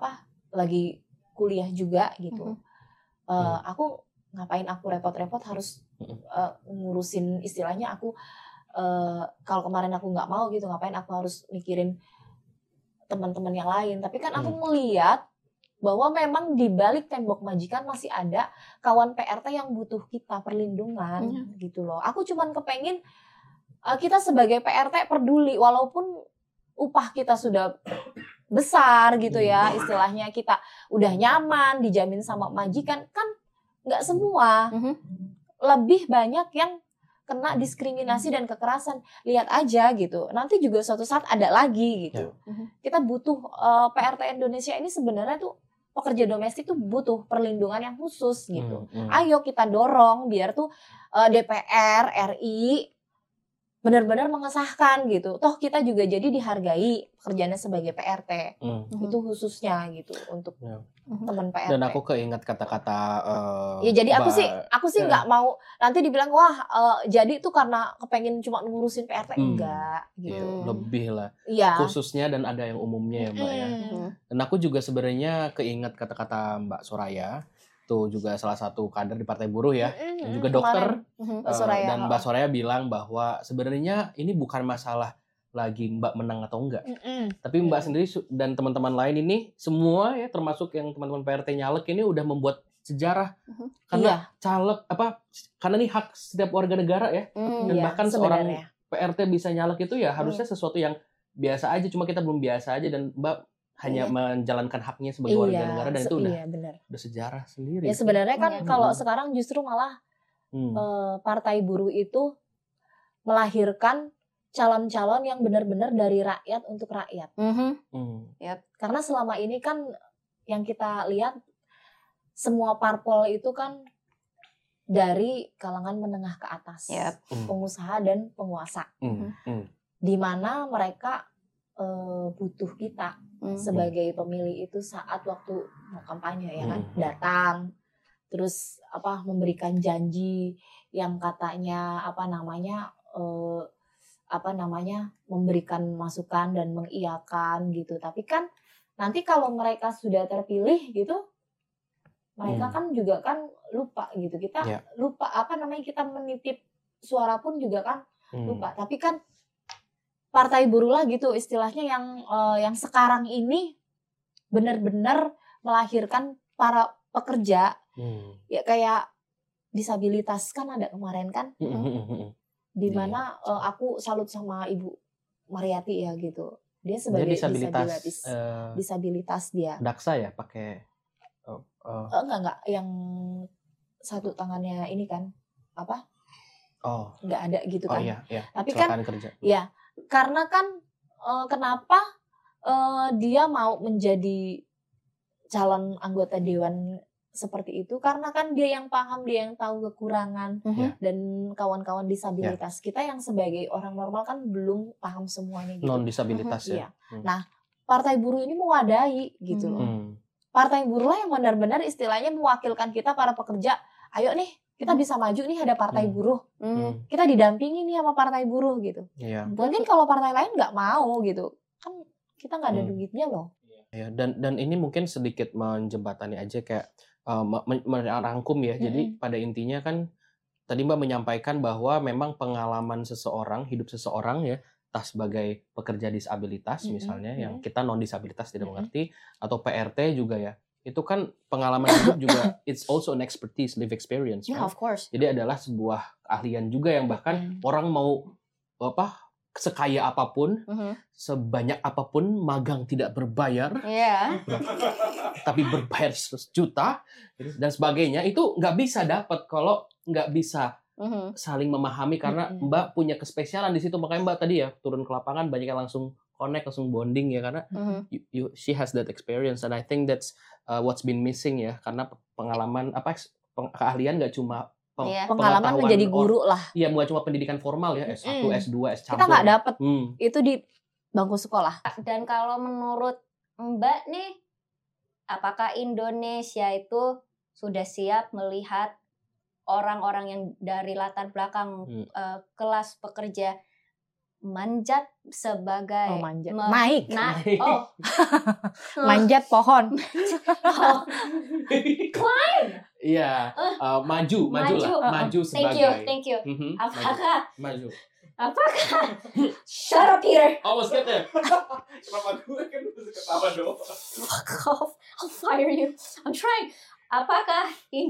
lagi kuliah juga gitu. Aku ngapain aku repot-repot harus ngurusin, istilahnya aku kalau kemarin aku nggak mau gitu, ngapain aku harus mikirin teman-teman yang lain. Tapi kan aku melihat bahwa memang di balik tembok majikan masih ada kawan PRT yang butuh kita perlindungan gitu loh. Aku cuman kepengen kita sebagai PRT peduli, walaupun upah kita sudah besar gitu ya, istilahnya kita udah nyaman dijamin sama majikan, kan nggak semua. Lebih banyak yang kena diskriminasi dan kekerasan. Lihat aja gitu. Nanti juga suatu saat ada lagi gitu. Kita butuh PRT Indonesia ini sebenarnya tuh pekerja domestik tuh butuh perlindungan yang khusus gitu. Ayo kita dorong biar tuh DPR RI benar-benar mengesahkan gitu. Toh kita juga jadi dihargai pekerjaannya sebagai PRT. Itu khususnya gitu untuk teman PRT. Dan aku keinget kata-kata ya jadi aku sih nggak mau nanti dibilang wah jadi itu karena kepengen cuma ngurusin PRT, enggak gitu. Lebih lah. Iya. Khususnya dan ada yang umumnya ya Mbak ya. Dan aku juga sebenarnya keinget kata-kata Mbak Soraya. Itu juga salah satu kader di Partai Buruh ya, dan juga dokter. Dan Mbak Soraya bilang bahwa sebenarnya ini bukan masalah lagi Mbak menang atau enggak, tapi Mbak sendiri dan teman-teman lain ini semua ya, termasuk yang teman-teman PRT nyalek ini udah membuat sejarah karena karena ini hak setiap warga negara ya, dan bahkan seorang PRT bisa nyalek itu ya harusnya sesuatu yang biasa aja, cuma kita belum biasa aja, dan Mbak hanya menjalankan haknya sebagai warga negara, dan itu udah sejarah sendiri. Ya sebenarnya kan kalau sekarang justru malah Partai Buruh itu melahirkan calon-calon yang benar-benar dari rakyat untuk rakyat. Karena selama ini kan yang kita lihat semua parpol itu kan dari kalangan menengah ke atas, pengusaha dan penguasa, di mana mereka butuh kita sebagai pemilih itu saat waktu mau kampanye ya kan, datang terus memberikan janji yang katanya memberikan masukan dan mengiyakan gitu. Tapi kan nanti kalau mereka sudah terpilih gitu, mereka kan juga kan lupa gitu. Kita lupa kita menitip suara pun juga kan lupa. Tapi kan Partai Buruh lah gitu istilahnya yang sekarang ini benar-benar melahirkan para pekerja. Ya kayak disabilitas kan ada kemarin kan, di mana aku salut sama Ibu Mariati ya gitu. Dia sebagai disabilitas dia. Daksa ya pakai enggak yang satu tangannya ini kan nggak ada gitu kan. Iya. Tapi kan kerja. Ya karena kan kenapa dia mau menjadi calon anggota dewan seperti itu, karena kan dia yang paham, dia yang tahu kekurangan dan kawan-kawan disabilitas kita yang sebagai orang normal kan belum paham semuanya gitu. Non disabilitas ya. Nah, Partai Buruh ini mewadahi gitu loh. Partai Buruh lah yang benar-benar istilahnya mewakilkan kita para pekerja. Ayo nih, kita bisa maju nih, ada Partai Buruh. Kita didampingi nih sama Partai Buruh gitu. Mungkin kalau partai lain nggak mau gitu, kan kita nggak ada duitnya loh. Ya, dan ini mungkin sedikit menjembatani aja kayak merangkum ya. Jadi pada intinya kan tadi Mbak menyampaikan bahwa memang pengalaman seseorang, hidup seseorang ya, entah sebagai pekerja disabilitas misalnya, yang kita non disabilitas tidak mengerti, atau PRT juga ya, itu kan pengalaman hidup juga, it's also an expertise, life experience. Yeah, of course. Jadi adalah sebuah keahlian juga yang bahkan orang mau sekaya apapun, sebanyak apapun, magang tidak berbayar, tapi berbayar 100 juta dan sebagainya, itu nggak bisa dapat kalau nggak bisa saling memahami, karena Mbak punya kespesialan di situ. Makanya Mbak tadi ya turun ke lapangan, banyak yang langsung connect, langsung bonding ya, karena she has that experience, and I think that's what's been missing ya, karena pengalaman keahlian nggak cuma pengalaman menjadi guru lah. Iya, bukan cuma pendidikan formal ya, S1, S2, S campur. Kita nggak dapet itu di bangku sekolah. Dan kalau menurut Mbak nih, apakah Indonesia itu sudah siap melihat orang-orang yang dari latar belakang kelas pekerja manjat sebagai naik. Manjat pohon. Climb. Iya, maju sebagai. Thank you. Maju. Apakah? Shut up, Peter. Almost get there. Kenapa gue kan bisa ketawa doang. Fuck off. I'll fire you. I'm trying. Apakah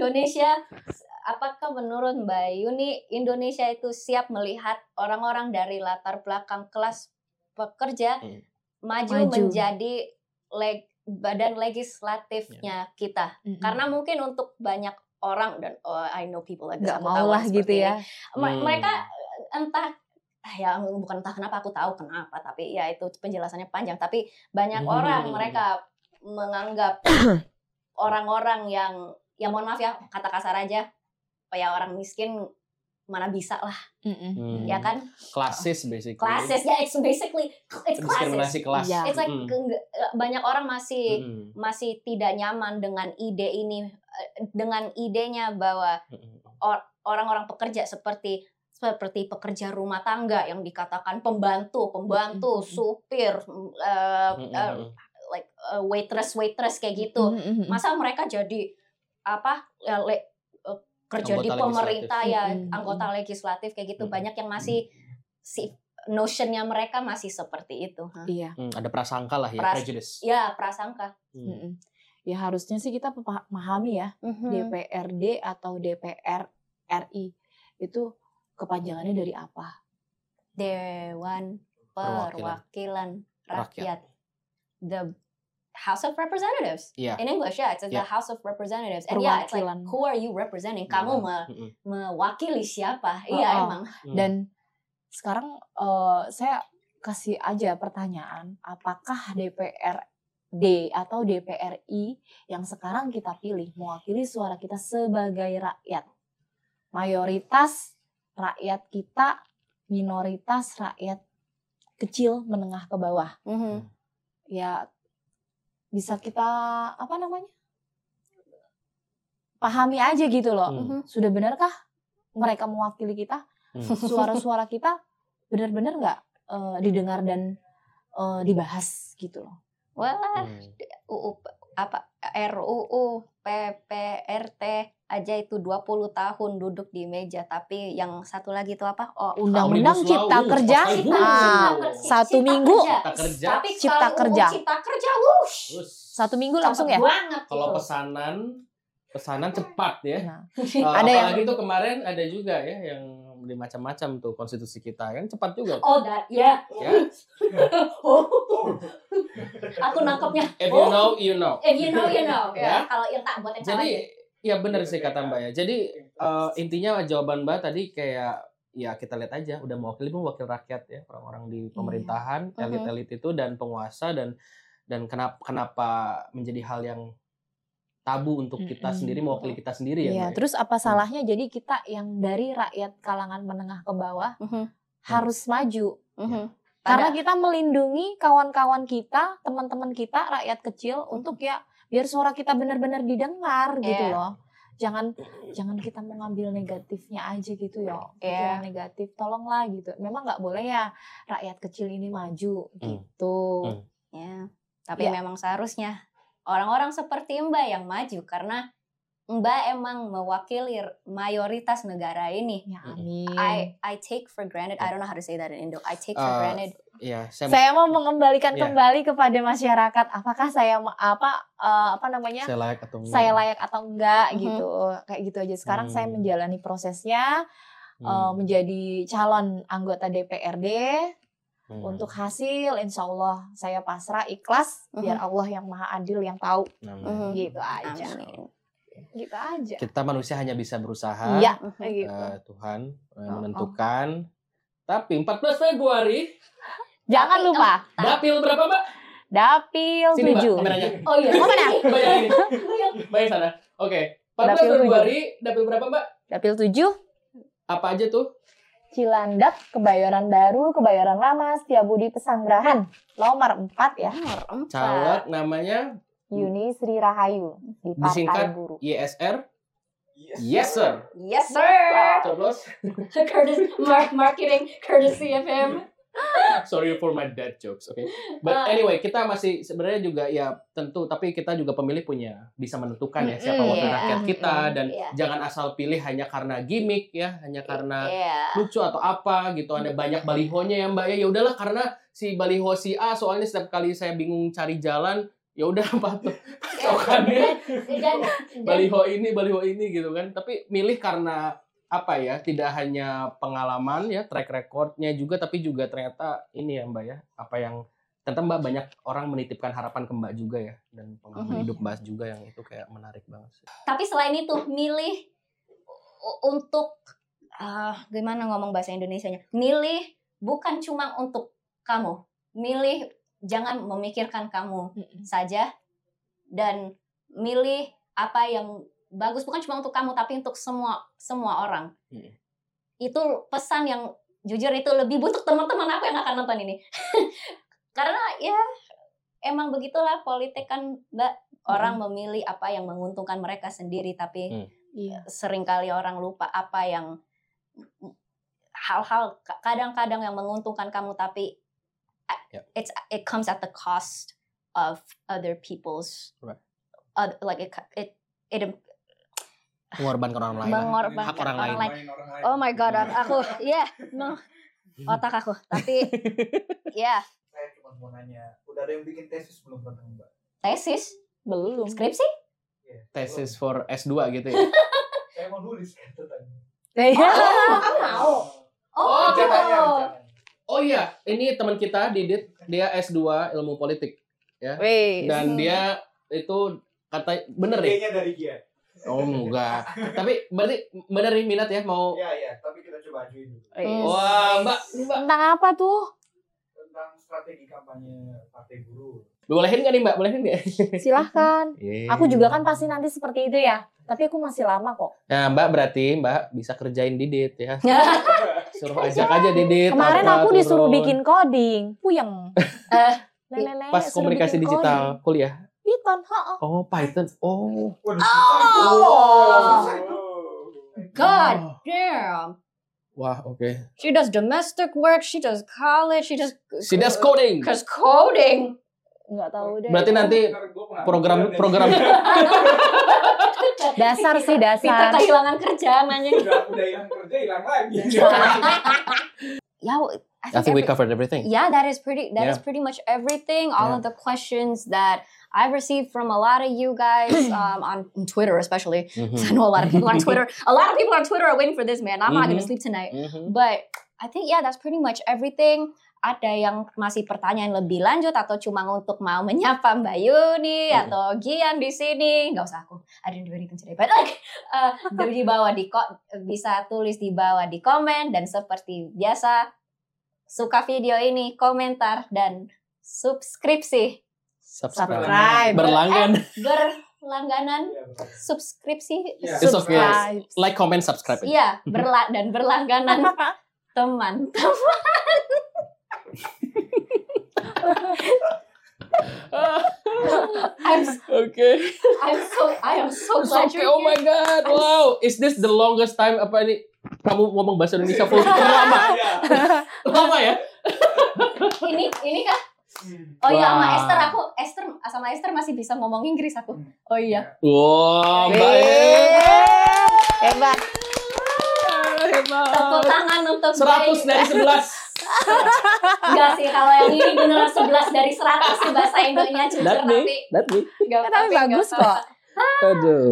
menurut Mbak Yuni, Indonesia itu siap melihat orang-orang dari latar belakang kelas pekerja maju menjadi badan legislatifnya kita? Karena mungkin untuk banyak orang, dan I know people like nggak mau lah gitu ya. Mereka bukan entah kenapa, aku tahu kenapa, tapi ya itu penjelasannya panjang. Tapi banyak orang mereka menganggap orang-orang yang mohon maaf ya, kata kasar aja, ya orang miskin mana bisa lah, ya kan? Klasis basically. Klasis, ya, it's diskriminasi kelas. Yeah. It's like banyak orang masih tidak nyaman dengan ide ini, dengan idenya bahwa orang-orang pekerja seperti pekerja rumah tangga yang dikatakan pembantu, supir, waitress kayak gitu. Masa mereka jadi kerja anggota di pemerintah legislatif. Anggota legislatif kayak gitu. Banyak yang masih notionnya mereka masih seperti itu. Iya. Ada prasangka lah ya, prejudice. Ya, prasangka. Ya harusnya sih kita memahami ya, DPRD atau DPR RI itu kepanjangannya dari apa? Dewan Perwakilan Rakyat. The House of Representatives. Yeah. In English, it's the House of Representatives. And it's like, who are you representing? Kamu mewakili siapa? Iya, emang. Dan sekarang saya kasih aja pertanyaan, apakah DPRD atau DPRI yang sekarang kita pilih mewakili suara kita sebagai rakyat? Mayoritas rakyat kita, minoritas rakyat kecil, menengah ke bawah. Ya bisa kita pahami aja gitu loh. Sudah benarkah mereka mewakili kita? Suara-suara kita benar-benar nggak didengar dan dibahas gitu loh. RUU PPRT aja itu 20 tahun duduk di meja, tapi yang satu lagi itu apa? Undang-undang Cipta Kerja. Satu minggu Cipta Kerja. Satu minggu langsung ya? Kalau pesanan cepat ya. Ada yang apalagi tuh kemarin ada juga ya yang beli macam-macam tuh konstitusi kita kan cepat juga. Ya. Aku nangkepnya. If you know, you know. If you know, you know. Ya. Kalau yang tak buat yang salah. Jadi ya benar sih kata Mbak ya. Jadi intinya jawaban Mbak tadi kayak ya kita lihat aja udah mewakili wakil rakyat ya, orang-orang di pemerintahan, elit-elit itu dan penguasa dan kenapa menjadi hal yang tabu untuk kita sendiri mewakili kita sendiri ya. Terus apa salahnya jadi kita yang dari rakyat kalangan menengah ke bawah harus maju. Karena kita melindungi kawan-kawan kita, teman-teman kita, rakyat kecil untuk ya biar suara kita benar-benar didengar gitu loh. Jangan kita mengambil negatifnya aja gitu ya. Pikiran negatif, tolonglah gitu. Memang nggak boleh ya rakyat kecil ini maju gitu. Ya, tapi memang seharusnya orang-orang seperti Mbak yang maju karena Mbak emang mewakili mayoritas negara ini. Ya, amin. I take for granted. I don't know how to say that in Indo. I take for granted. Saya mau mengembalikan kembali kepada masyarakat. Apakah saya Saya layak atau enggak? Saya layak atau enggak gitu. Kayak gitu aja. Sekarang saya menjalani prosesnya menjadi calon anggota DPRD. Untuk hasil insya Allah saya pasrah ikhlas biar Allah yang maha adil yang tahu. Gitu aja. Gitu aja. Kita manusia hanya bisa berusaha. Iya, gitu. Tuhan menentukan. Tapi 14 Februari jangan lupa. Dapil berapa, Mbak? Dapil 7. Sini, Mbak, kameranya. Oh iya. Mau mana? Bayangin. Bayangin sana. Oke. 14 Februari dapil berapa, Mbak? Dapil 7. Apa aja tuh? Cilandak, Kebayoran Baru, Kebayoran Lama, Setiabudi Pesanggerahan. Nomor 4 ya. Nomor 4. Caleg namanya Yuni Sri Rahayu di Partai disingkat Buruh. YSR. Yes sir. Yes sir. Terus, Marketing courtesy of him. sorry for my dad jokes, okay. But anyway, kita masih sebenarnya juga ya tentu, tapi kita juga pemilih bisa menentukan ya siapa wakil rakyat kita, dan jangan asal pilih hanya karena gimmick ya, hanya karena lucu atau apa gitu. Ada banyak balihonya ya Mbak ya. Ya udahlah, karena si baliho si A soalnya setiap kali saya bingung cari jalan, ya udah patokannya baliho ini gitu kan. Tapi milih karena apa ya, tidak hanya pengalaman ya, track recordnya juga, tapi juga ternyata ini ya Mbak ya, apa yang ternyata Mbak banyak orang menitipkan harapan ke Mbak juga ya, dan pengalaman hidup Mbak juga yang itu kayak menarik banget sih. Tapi selain itu milih untuk gimana ngomong bahasa Indonesianya, milih bukan cuma untuk kamu, milih jangan memikirkan kamu saja, dan milih apa yang bagus bukan cuma untuk kamu tapi untuk semua orang. Itu pesan yang jujur itu lebih untuk teman-teman aku yang akan nonton ini. Karena ya emang begitulah politik kan Mbak, orang memilih apa yang menguntungkan mereka sendiri, tapi seringkali orang lupa apa yang hal-hal kadang-kadang yang menguntungkan kamu tapi it comes at the cost of other people's like it mengorbankan orang lain, hak orang lain. Oh my god, aku otak aku. Tapi Saya cuma mau nanya, udah ada yang bikin tesis belum tentang Mbak? Tesis? Belum. Skripsi? Tesis for S2 gitu ya. Saya mau nulis tentang. Oh iya, ini teman kita Didit, dia S2 ilmu politik ya. Dan dia itu bener ya? Idenya dari dia. Oh enggak. Tapi berarti bener nih minat ya mau. Iya, tapi kita coba ajuin dulu. Wah, Mbak. Tentang apa tuh? Tentang strategi kampanye Partai Buruh. Bolehin nggak nih Mbak? Bolehin nggak? Silahkan. Aku juga kan pasti nanti seperti itu ya. Tapi aku masih lama kok. Nah Mbak, berarti Mbak bisa kerjain Didit ya. Suruh ajak aja Didit. Kemarin aku disuruh bikin coding. Puyeng. Pas komunikasi digital kuliah. Python, Oh, Python. Oh. God damn. Wah, oke. She does domestic work, she does college, she does coding. Cause coding. Nggak tahu deh. Berarti nanti program dasar sih Kita dasar. kehilangan kerjaan aja. Udah hilang kerja, hilang lagi. I think we covered everything. Yeah, that is pretty much everything. All of the questions that I've received from a lot of you guys on Twitter especially. I know a lot of people on Twitter. A lot of people on Twitter are waiting for this, man. I'm not going to sleep tonight. But I think that's pretty much everything. Ada yang masih pertanyaan lebih lanjut atau cuma untuk mau menyapa Mbak Yuni atau Gian di sini? Nggak usah aku. I didn't do anything today. But di bawah bisa tulis di bawah di komen, dan seperti biasa suka video ini, komentar dan subskripsi. Subscribe. Berlangganan. Subskripsi. It's okay. Like, comment, subscribe. Iya, dan berlangganan teman-teman. I am so glad you're here. Oh my god, wow. Is this the longest time apa ini kamu ngomong bahasa Indonesia full lama? Lama ya? Ini kah? Oh iya, sama Esther masih bisa ngomong Inggris aku. Oh iya. Wow, Mbak. Hebat. Tepuk tangan untuk 100 dari 11. Enggak sih, kalau yang ini beneran 11 dari 100 sih bahasa Indonya jujur, That's me. tapi Tapi bagus kok. Aduh.